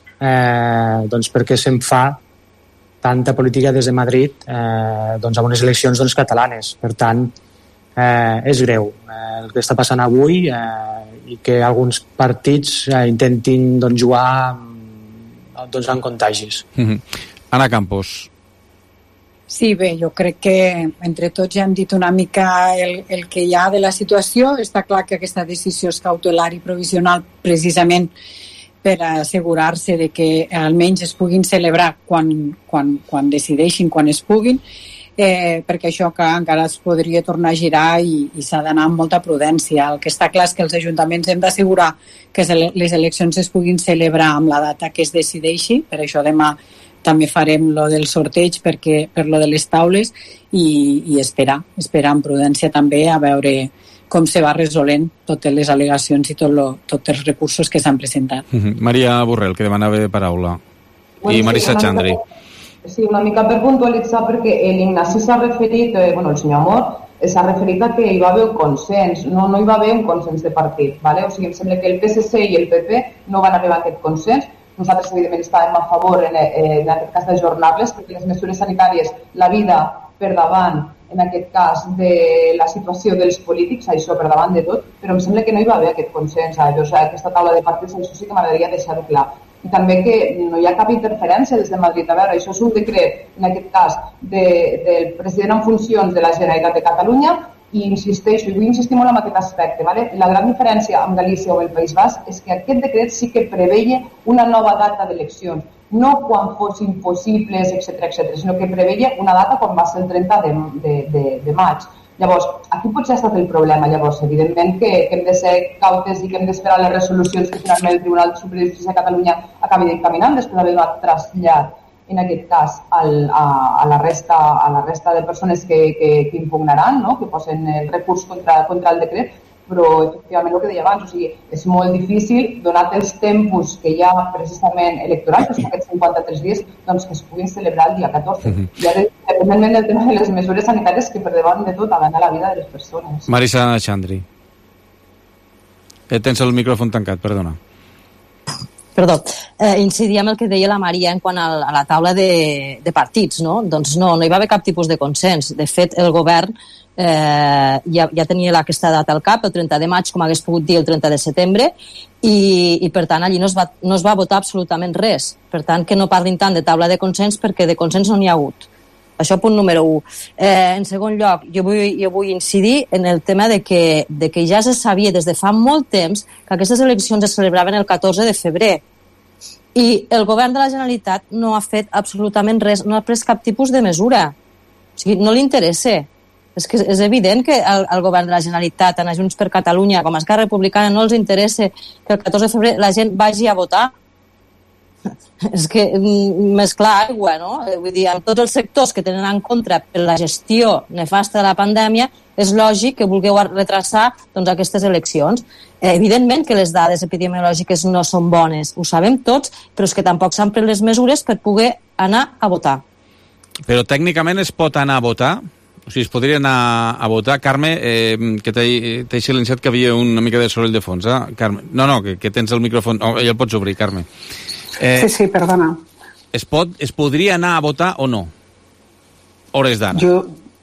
Eh, doncs perquè se'n fa tanta política des de Madrid eh, doncs amb unes eleccions doncs, catalanes. Per tant, eh, és greu eh, el que està passant avui eh, i que alguns partits eh, intentin doncs, jugar doncs, amb contagis. Mm-hmm. Ana Campos. Sí, bé, jo crec que entre tots ja hem dit una mica el, el que hi ha de la situació. Està clar que aquesta decisió és cautelar i provisional precisament per assegurar-se de que almenys es puguin celebrar quan, quan, quan decideixin, quan es puguin, eh, perquè això que encara es podria tornar a girar i, i s'ha d'anar amb molta prudència. El que està clar és que els ajuntaments hem d'assegurar que les eleccions es puguin celebrar amb la data que es decideixi, per això demà també farem lo del sorteig perquè, per lo de les taules i, i esperar, esperar amb prudència també a veure com se va resolent totes les al·legacions i tot lo, tots els recursos que s'han presentat. Uh-huh. Maria Borrell, que demanava paraula. Bueno, I Marisa sí, Xandri. Mica, sí, una mica per puntualitzar, perquè l'Ignasi s'ha referit, eh, bueno, el senyor Amor, s'ha referit a que hi va haver un consens. No, no hi va haver un consens de partit, ¿vale? O sigui, em sembla que el P S C i el P P no van arribar a aquest consens. Nosaltres, evidentment, estàvem a favor, en, en aquest cas, d'ajornar-les, perquè les mesures sanitàries, la vida per davant, en aquest cas, de la situació dels polítics, això per davant de tot, però em sembla que no hi va haver aquest consens, a aquesta taula de partits, això sí que m'agradaria deixar-ho clar. I també que no hi ha cap interferència des de Madrid. A veure, això és un decret, en aquest cas, de, del president en funcions de la Generalitat de Catalunya, i insisteixo, i vull insistir molt en aquest aspecte, ¿vale? La gran diferència amb Galícia o el País Basc és que aquest decret sí que preveia una nova data d'eleccions, no quan fossin possibles, etcètera, etcètera, sinó que preveia una data quan va ser el trenta de, de, de, de maig. Llavors, aquí potser ha estat el problema. Llavors, evidentment que, que hem de ser cautes i que hem d'esperar les resolucions que finalment el Tribunal Superior de Justícia de Catalunya acabi dictaminant després d'haver donat trasllat en aquest cas al, a, a, la resta, a la resta de persones que, que, que impugnaran, no? Que posen el recurs contra, contra el decret, però efectivament el que deia abans, o sigui, és molt difícil, donat els tempos que hi ha precisament electorals, que són aquests cinquanta-tres dies, doncs que es puguin celebrar el dia catorze. Uh-huh. I ara, evidentment, el tema de les mesures sanitàries que per davant de tot ha d'anar la vida de les persones. Marisa Xandri. Eh, tens el micròfon tancat, perdona. Perdó, eh, incidir amb el que deia la Maria en quant a, a la taula de, de partits, no? Doncs no, no hi va haver cap tipus de consens. De fet, el govern eh, ja, ja tenia aquesta data al cap, el trenta de maig, com hagués pogut dir el trenta de setembre, i, i per tant allí no es, va, no es va votar absolutament res. Per tant, que no parlin tant de taula de consens, perquè de consens no n'hi ha hagut. Això punt número un. Eh, en segon lloc, jo vull, jo vull incidir en el tema de que, de que ja se sabia des de fa molt temps que aquestes eleccions es celebraven el catorze de febrer. I el govern de la Generalitat no ha fet absolutament res, no ha pres cap tipus de mesura. O sigui, no li interessa. És que és evident que al, al govern de la Generalitat, tant a Junts per Catalunya com a Esquerra Republicana, no els interessa que el catorze de febrer la gent vagi a votar. És que més clar aigua, no? Vull dir, amb tots els sectors que tenen en contra per la gestió nefasta de la pandèmia, és lògic que vulgueu retrasar doncs, aquestes eleccions. Eh, evidentment que les dades epidemiològiques no són bones, ho sabem tots, però és que tampoc s'han pres les mesures per poder anar a votar. Però tècnicament es pot anar a votar? O sigui, es podria anar a votar? Carme, eh, que t'he silenciat que havia una mica de soroll de fons, eh? Carme. No, no, que, que tens el micròfon... Oh, ja el pots obrir, Carme. Eh, sí, sí, perdona. Es, pot, es podria anar a votar o no? Hores d'ara. Jo,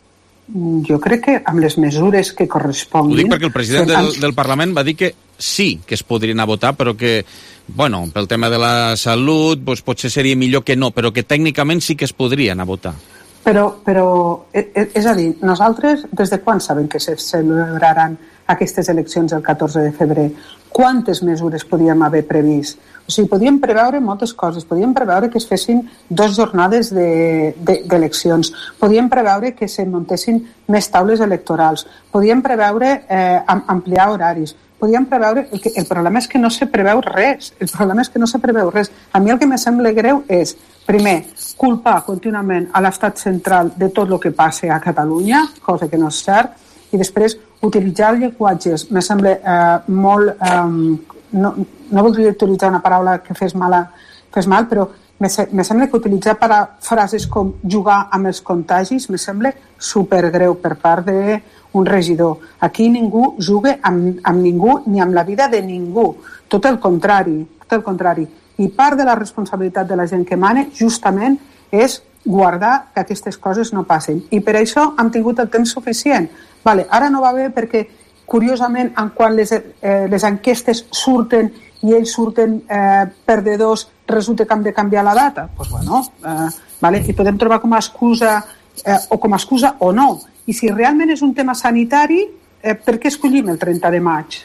jo crec que amb les mesures que corresponguin... Ho dic perquè el president del, del Parlament va dir que sí que es podria anar a votar, però que, bueno, pel tema de la salut, doncs potser seria millor que no, però que tècnicament sí que es podria anar a votar. Però, però és a dir, nosaltres des de quan sabem que se celebraran aquestes eleccions el catorze de febrer? Quantes mesures podíem haver previst? O sigui, podíem preveure moltes coses. Podíem preveure que es fessin dues jornades d'eleccions. De, de, podíem preveure que se muntessin més taules electorals. Podíem preveure eh, ampliar horaris. Podíem preveure... El, que, el problema és que no se preveu res. El problema és que no se preveu res. A mi el que me sembla greu és, primer, culpar contínuament a l'estat central de tot el que passa a Catalunya, cosa que no és cert, i després utilitzar llenguatges, me sembla eh, molt... Eh, no, no voldria utilitzar una paraula que fes mal, a, fes mal però me, se, me sembla que utilitzar para frases com jugar amb els contagis me sembla supergreu per part d'un regidor. Aquí ningú juga amb, amb ningú ni amb la vida de ningú. Tot el contrari, tot el contrari. I part de la responsabilitat de la gent que mana justament és guardar que aquestes coses no passen. I per això hem tingut el temps suficient. Vale, ara no va bé perquè, curiosament, en quan les, eh, les enquestes surten i ells surten eh, perdedors, resulta que hem de canviar la data. Doncs pues bueno, eh, vale, i podem trobar com a excusa eh, o com a excusa o no. I si realment és un tema sanitari, eh, per què escollim el trenta de maig?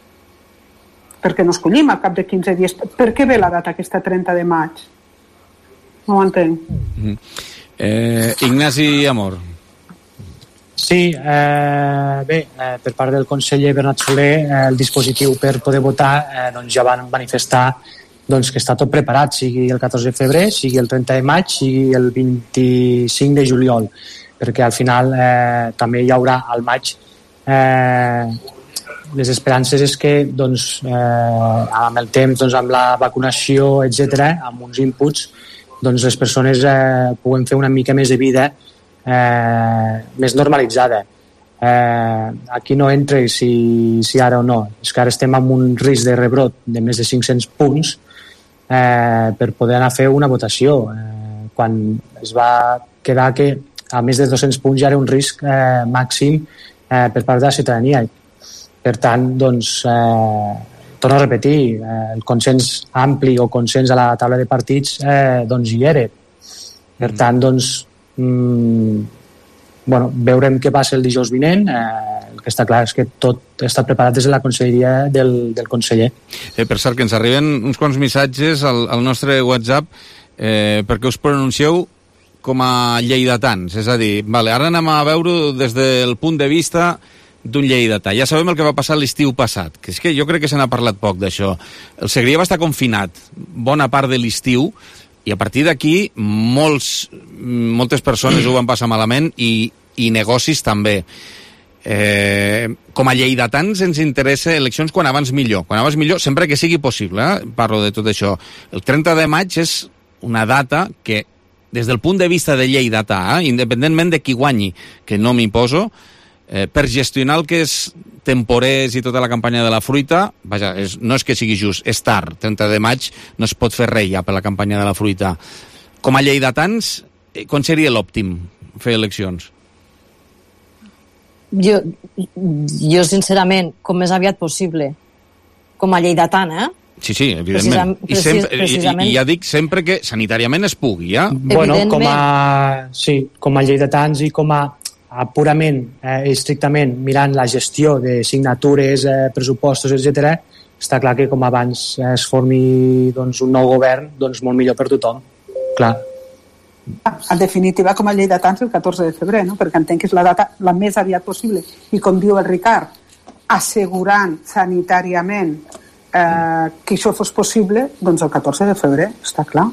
Per què no escollim al cap de quinze dies? Per què ve la data aquesta trenta de maig? No ho entenc. Mm. Eh, Ignasi Amor. Sí, eh, bé, eh, per part del conseller Bernat Soler, eh, el dispositiu per poder votar eh, doncs ja van manifestar doncs, que està tot preparat, sigui el catorze de febrer, sigui el trenta de maig, sigui el vint-i-cinc de juliol, perquè al final eh, també hi haurà al maig eh, les esperances és que doncs, eh, amb el temps, doncs, amb la vacunació, etcètera, amb uns inputs, doncs les persones eh, puguem fer una mica més de vida eh, més normalitzada. Eh, aquí no entra si, si ara o no. És que ara estem amb un risc de rebrot de més de cinc-cents punts eh, per poder anar a fer una votació. Eh, quan es va quedar que a més de dos-cents punts ja era un risc eh, màxim eh, per part de la ciutadania. Per tant, doncs, eh, torno a repetir, eh, el consens ampli o consens a la taula de partits eh, doncs hi era. Per tant, doncs, mm, bueno, veurem què passa el dijous vinent. Eh, el que està clar és que tot està preparat des de la conselleria del, del conseller. Eh, per cert, que ens arriben uns quants missatges al, al nostre WhatsApp eh, perquè us pronuncieu com a lleidatans. És a dir, vale, ara anem a veure des del punt de vista d'un lleidatà. Ja sabem el que va passar l'estiu passat, que és que jo crec que se n'ha parlat poc d'això. El Segrià va estar confinat bona part de l'estiu i a partir d'aquí molts, moltes persones ho van passar malament i, i negocis també. Eh, com a lleidatans ens interessa eleccions quan abans millor. Quan abans millor, sempre que sigui possible, eh? Parlo de tot això. El trenta de maig és una data que, des del punt de vista de lleidatà, eh? independentment de qui guanyi, que no m'hi poso, Eh, per gestionar el que és temporers i tota la campanya de la fruita, vaja, és, no és que sigui just, és tard, trenta de maig no es pot fer res ja per la campanya de la fruita. Com a lleidatans, eh, com seria l'òptim fer eleccions? Jo, jo sincerament, com més aviat possible, com a lleidatana, eh? Sí, sí, evidentment. Precisam, precis, I, sempre, precisament. i, I ja dic sempre que sanitàriament es pugui, ja? Bueno, com a, sí, com a lleidatans i com a a purament, eh, estrictament mirant la gestió de signatures, eh, pressupostos, etcètera, està clar que com abans eh, es formi doncs, un nou govern, doncs molt millor per tothom, clar. En definitiva, com a lleidatans, el catorze de febrer, no? Perquè entenc que és la data la més aviat possible. I com diu el Ricard, assegurant sanitàriament eh, que això fos possible, doncs el catorze de febrer, està clar.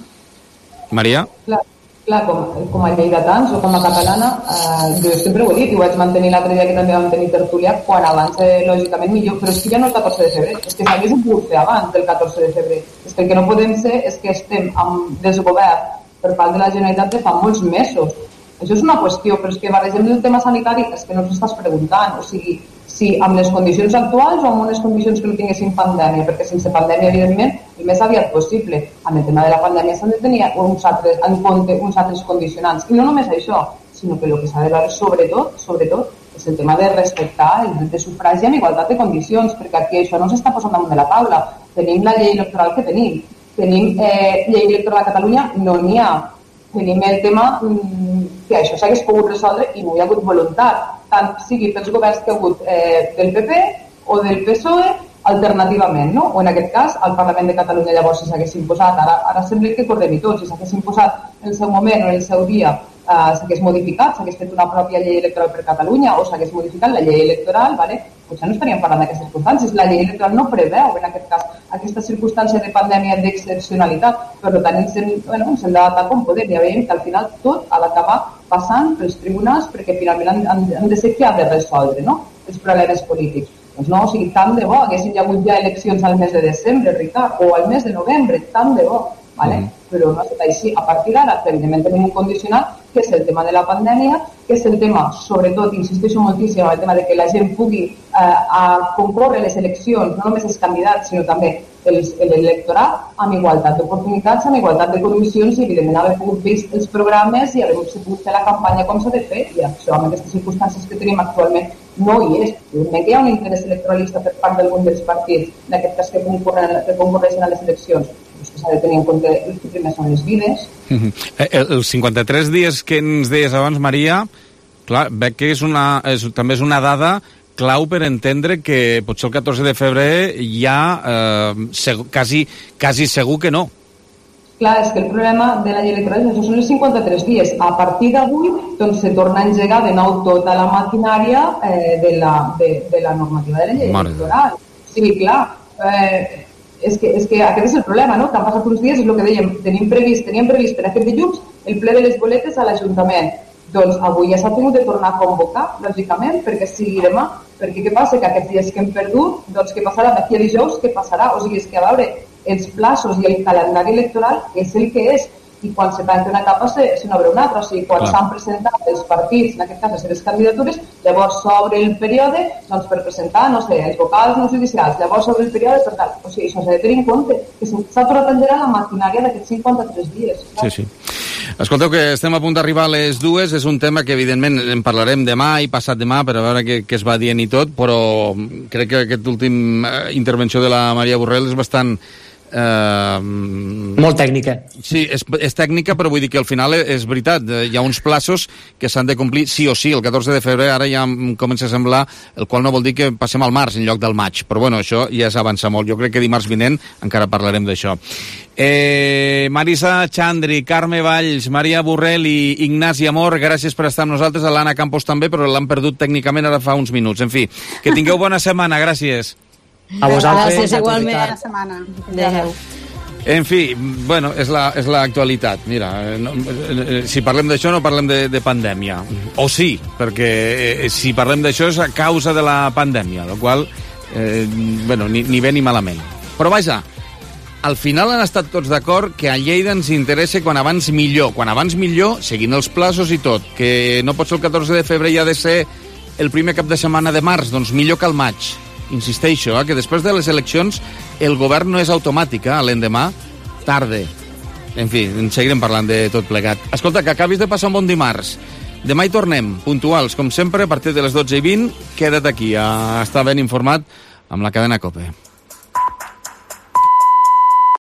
Maria? Clar. Clar, com, com a lleidatans o com a catalana, eh, jo sempre ho he dit i ho vaig mantenir l'altre dia que també vam tenir tertúlia, quan abans, eh, lògicament, millor, però és que ja no el catorze de febrer, és que s'hagués pogut fer abans del catorze de febrer. És que el que no podem ser és que estem amb desgovern per part de la Generalitat de fa molts mesos. Això és una qüestió, però és que barregem el tema sanitari, és que no ens estàs preguntant, o sigui, si amb les condicions actuals o amb unes condicions que no tinguessin pandèmia, perquè sense pandèmia, evidentment, el més aviat possible. Amb el tema de la pandèmia s'han de tenir uns altres, en compte uns altres condicionants. I no només això, sinó que el que s'ha de veure sobretot, sobretot, és el tema de respectar el dret de sufragi amb igualtat de condicions, perquè aquí això no s'està posant damunt de la taula. Tenim la llei electoral que tenim. Tenim eh, llei electoral a Catalunya, no n'hi ha. Tenim el tema mmm, que això s'hagués pogut resoldre i no hi ha hagut voluntat, tant sigui pels governs que ha hagut eh, del P P o del P S O E alternativament, no? O en aquest cas al Parlament de Catalunya llavors si s'haguessin posat, ara, ara sembla que correm i tots, si s'haguessin posat en el seu moment o en el seu dia eh, s'hagués modificat, s'hagués fet una pròpia llei electoral per Catalunya o s'hagués modificat la llei electoral, vale? Potser no estaríem parlant d'aquestes circumstàncies. La llei electoral no preveu, en aquest cas, aquesta circumstància de pandèmia d'excepcionalitat. Per tant, ens hem, bueno, ens hem d'adaptar com podem. Ja veiem que al final tot ha d'acabar passant pels tribunals perquè finalment han, han, han de ser qui ha de resoldre, no?, els problemes polítics. Doncs no, o sigui, tant de bo, haguessin ja hagut ja eleccions al mes de desembre, Ricard, o al mes de novembre, tant de bo, ¿vale? Mm. Però no ha estat així. A partir d'ara, evidentment, tenim un condicionat, que és el tema de la pandèmia, que és el tema, sobretot, insisteixo moltíssim, el tema de que la gent pugui eh, a concórrer les eleccions, no només els candidats, sinó també l'electorat, amb igualtat d'oportunitats, amb igualtat de condicions i, evidentment, haver pogut fer els programes i haver pogut fer la campanya com s'ha de fer. I això, amb aquestes circumstàncies que tenim actualment, no hi és. Evidentment que hi ha un interès electoralista per part d'algun dels partits, en aquest cas que concorren, que concorreixen a les eleccions, però s'ha de tenir en compte els que primer són les vides. Uh-huh. Els cinquanta-tres dies que ens deies abans, Maria, clar, veig que és una, és, també és una dada clau per entendre que potser el catorze de febrer ja eh, segur, quasi, quasi segur que no. Clar, és que el problema de la llei electoral és que són els cinquanta-tres dies. A partir d'avui, doncs, se torna a engegar de nou tota la maquinària eh, de, la, de, de la normativa de la llei Mare electoral. Sí, clar. Eh, és, que, és que aquest és el problema, no? Que han passat uns dies, és el que dèiem, tenim previst, teníem previst per aquest dilluns el ple de les boletes a l'Ajuntament. Doncs avui ja s'ha tingut de tornar a convocar, lògicament, perquè sigui demà. Perquè què passa? Que aquests dies que hem perdut, doncs què passarà? D'aquí a dijous, què passarà? O sigui, és que a veure, els plaços i el calendari electoral és el que és, i quan se tanca una etapa se, se n'obre una altra. O sigui, quan s'han presentat els partits, en aquest cas les seves candidatures, llavors s'obre el període doncs, per presentar, no sé, els vocals no judicials, llavors s'obre el període per tal. O sigui, això s'ha de tenir en compte, que s'ha tornat a engegar la maquinària d'aquests cinquanta-tres dies. Sí, sí. Escolteu, que estem a punt d'arribar a les dues, és un tema que evidentment en parlarem demà i passat demà per a veure què, què es va dient i tot, però crec que aquest últim intervenció de la Maria Borrell és bastant... Uh, molt tècnica. Sí, és, és tècnica, però vull dir que al final és veritat, hi ha uns plaços que s'han de complir sí o sí. El catorze de febrer ara ja em comença a semblar, el qual no vol dir que passem al març en lloc del maig, però bueno, això ja és avançar molt. Jo crec que dimarts vinent encara parlarem d'això. Eh, Marisa Xandri, Carme Valls, Maria Borrell i Ignasi Amor, gràcies per estar amb nosaltres. A l'Anna Campos també, però l'han perdut tècnicament ara fa uns minuts. En fi, que tingueu bona setmana, gràcies. A vosaltres. Gràcies, igualment. Bona setmana. Adéu. En fi, bueno, és la, és l'actualitat. Mira, no, si parlem d'això no parlem de, de pandèmia. O sí, perquè eh, si parlem d'això és a causa de la pandèmia, el qual, eh, bueno, ni, ni bé ni malament. Però vaja, al final han estat tots d'acord que a Lleida ens interessa quan abans millor. Quan abans millor, seguint els plaços i tot. Que no pot ser el catorze de febrer i ha de ser el primer cap de setmana de març, doncs millor que el maig. Insisteixo, eh, que després de les eleccions el govern no és automàtic, eh, l'endemà tarde. En fi, en seguirem parlant de tot plegat. Escolta, que acabis de passar un bon dimarts. Demà hi tornem, puntuals, com sempre, a partir de les dotze i vint. Queda't aquí a estar ben informat amb la cadena COPE.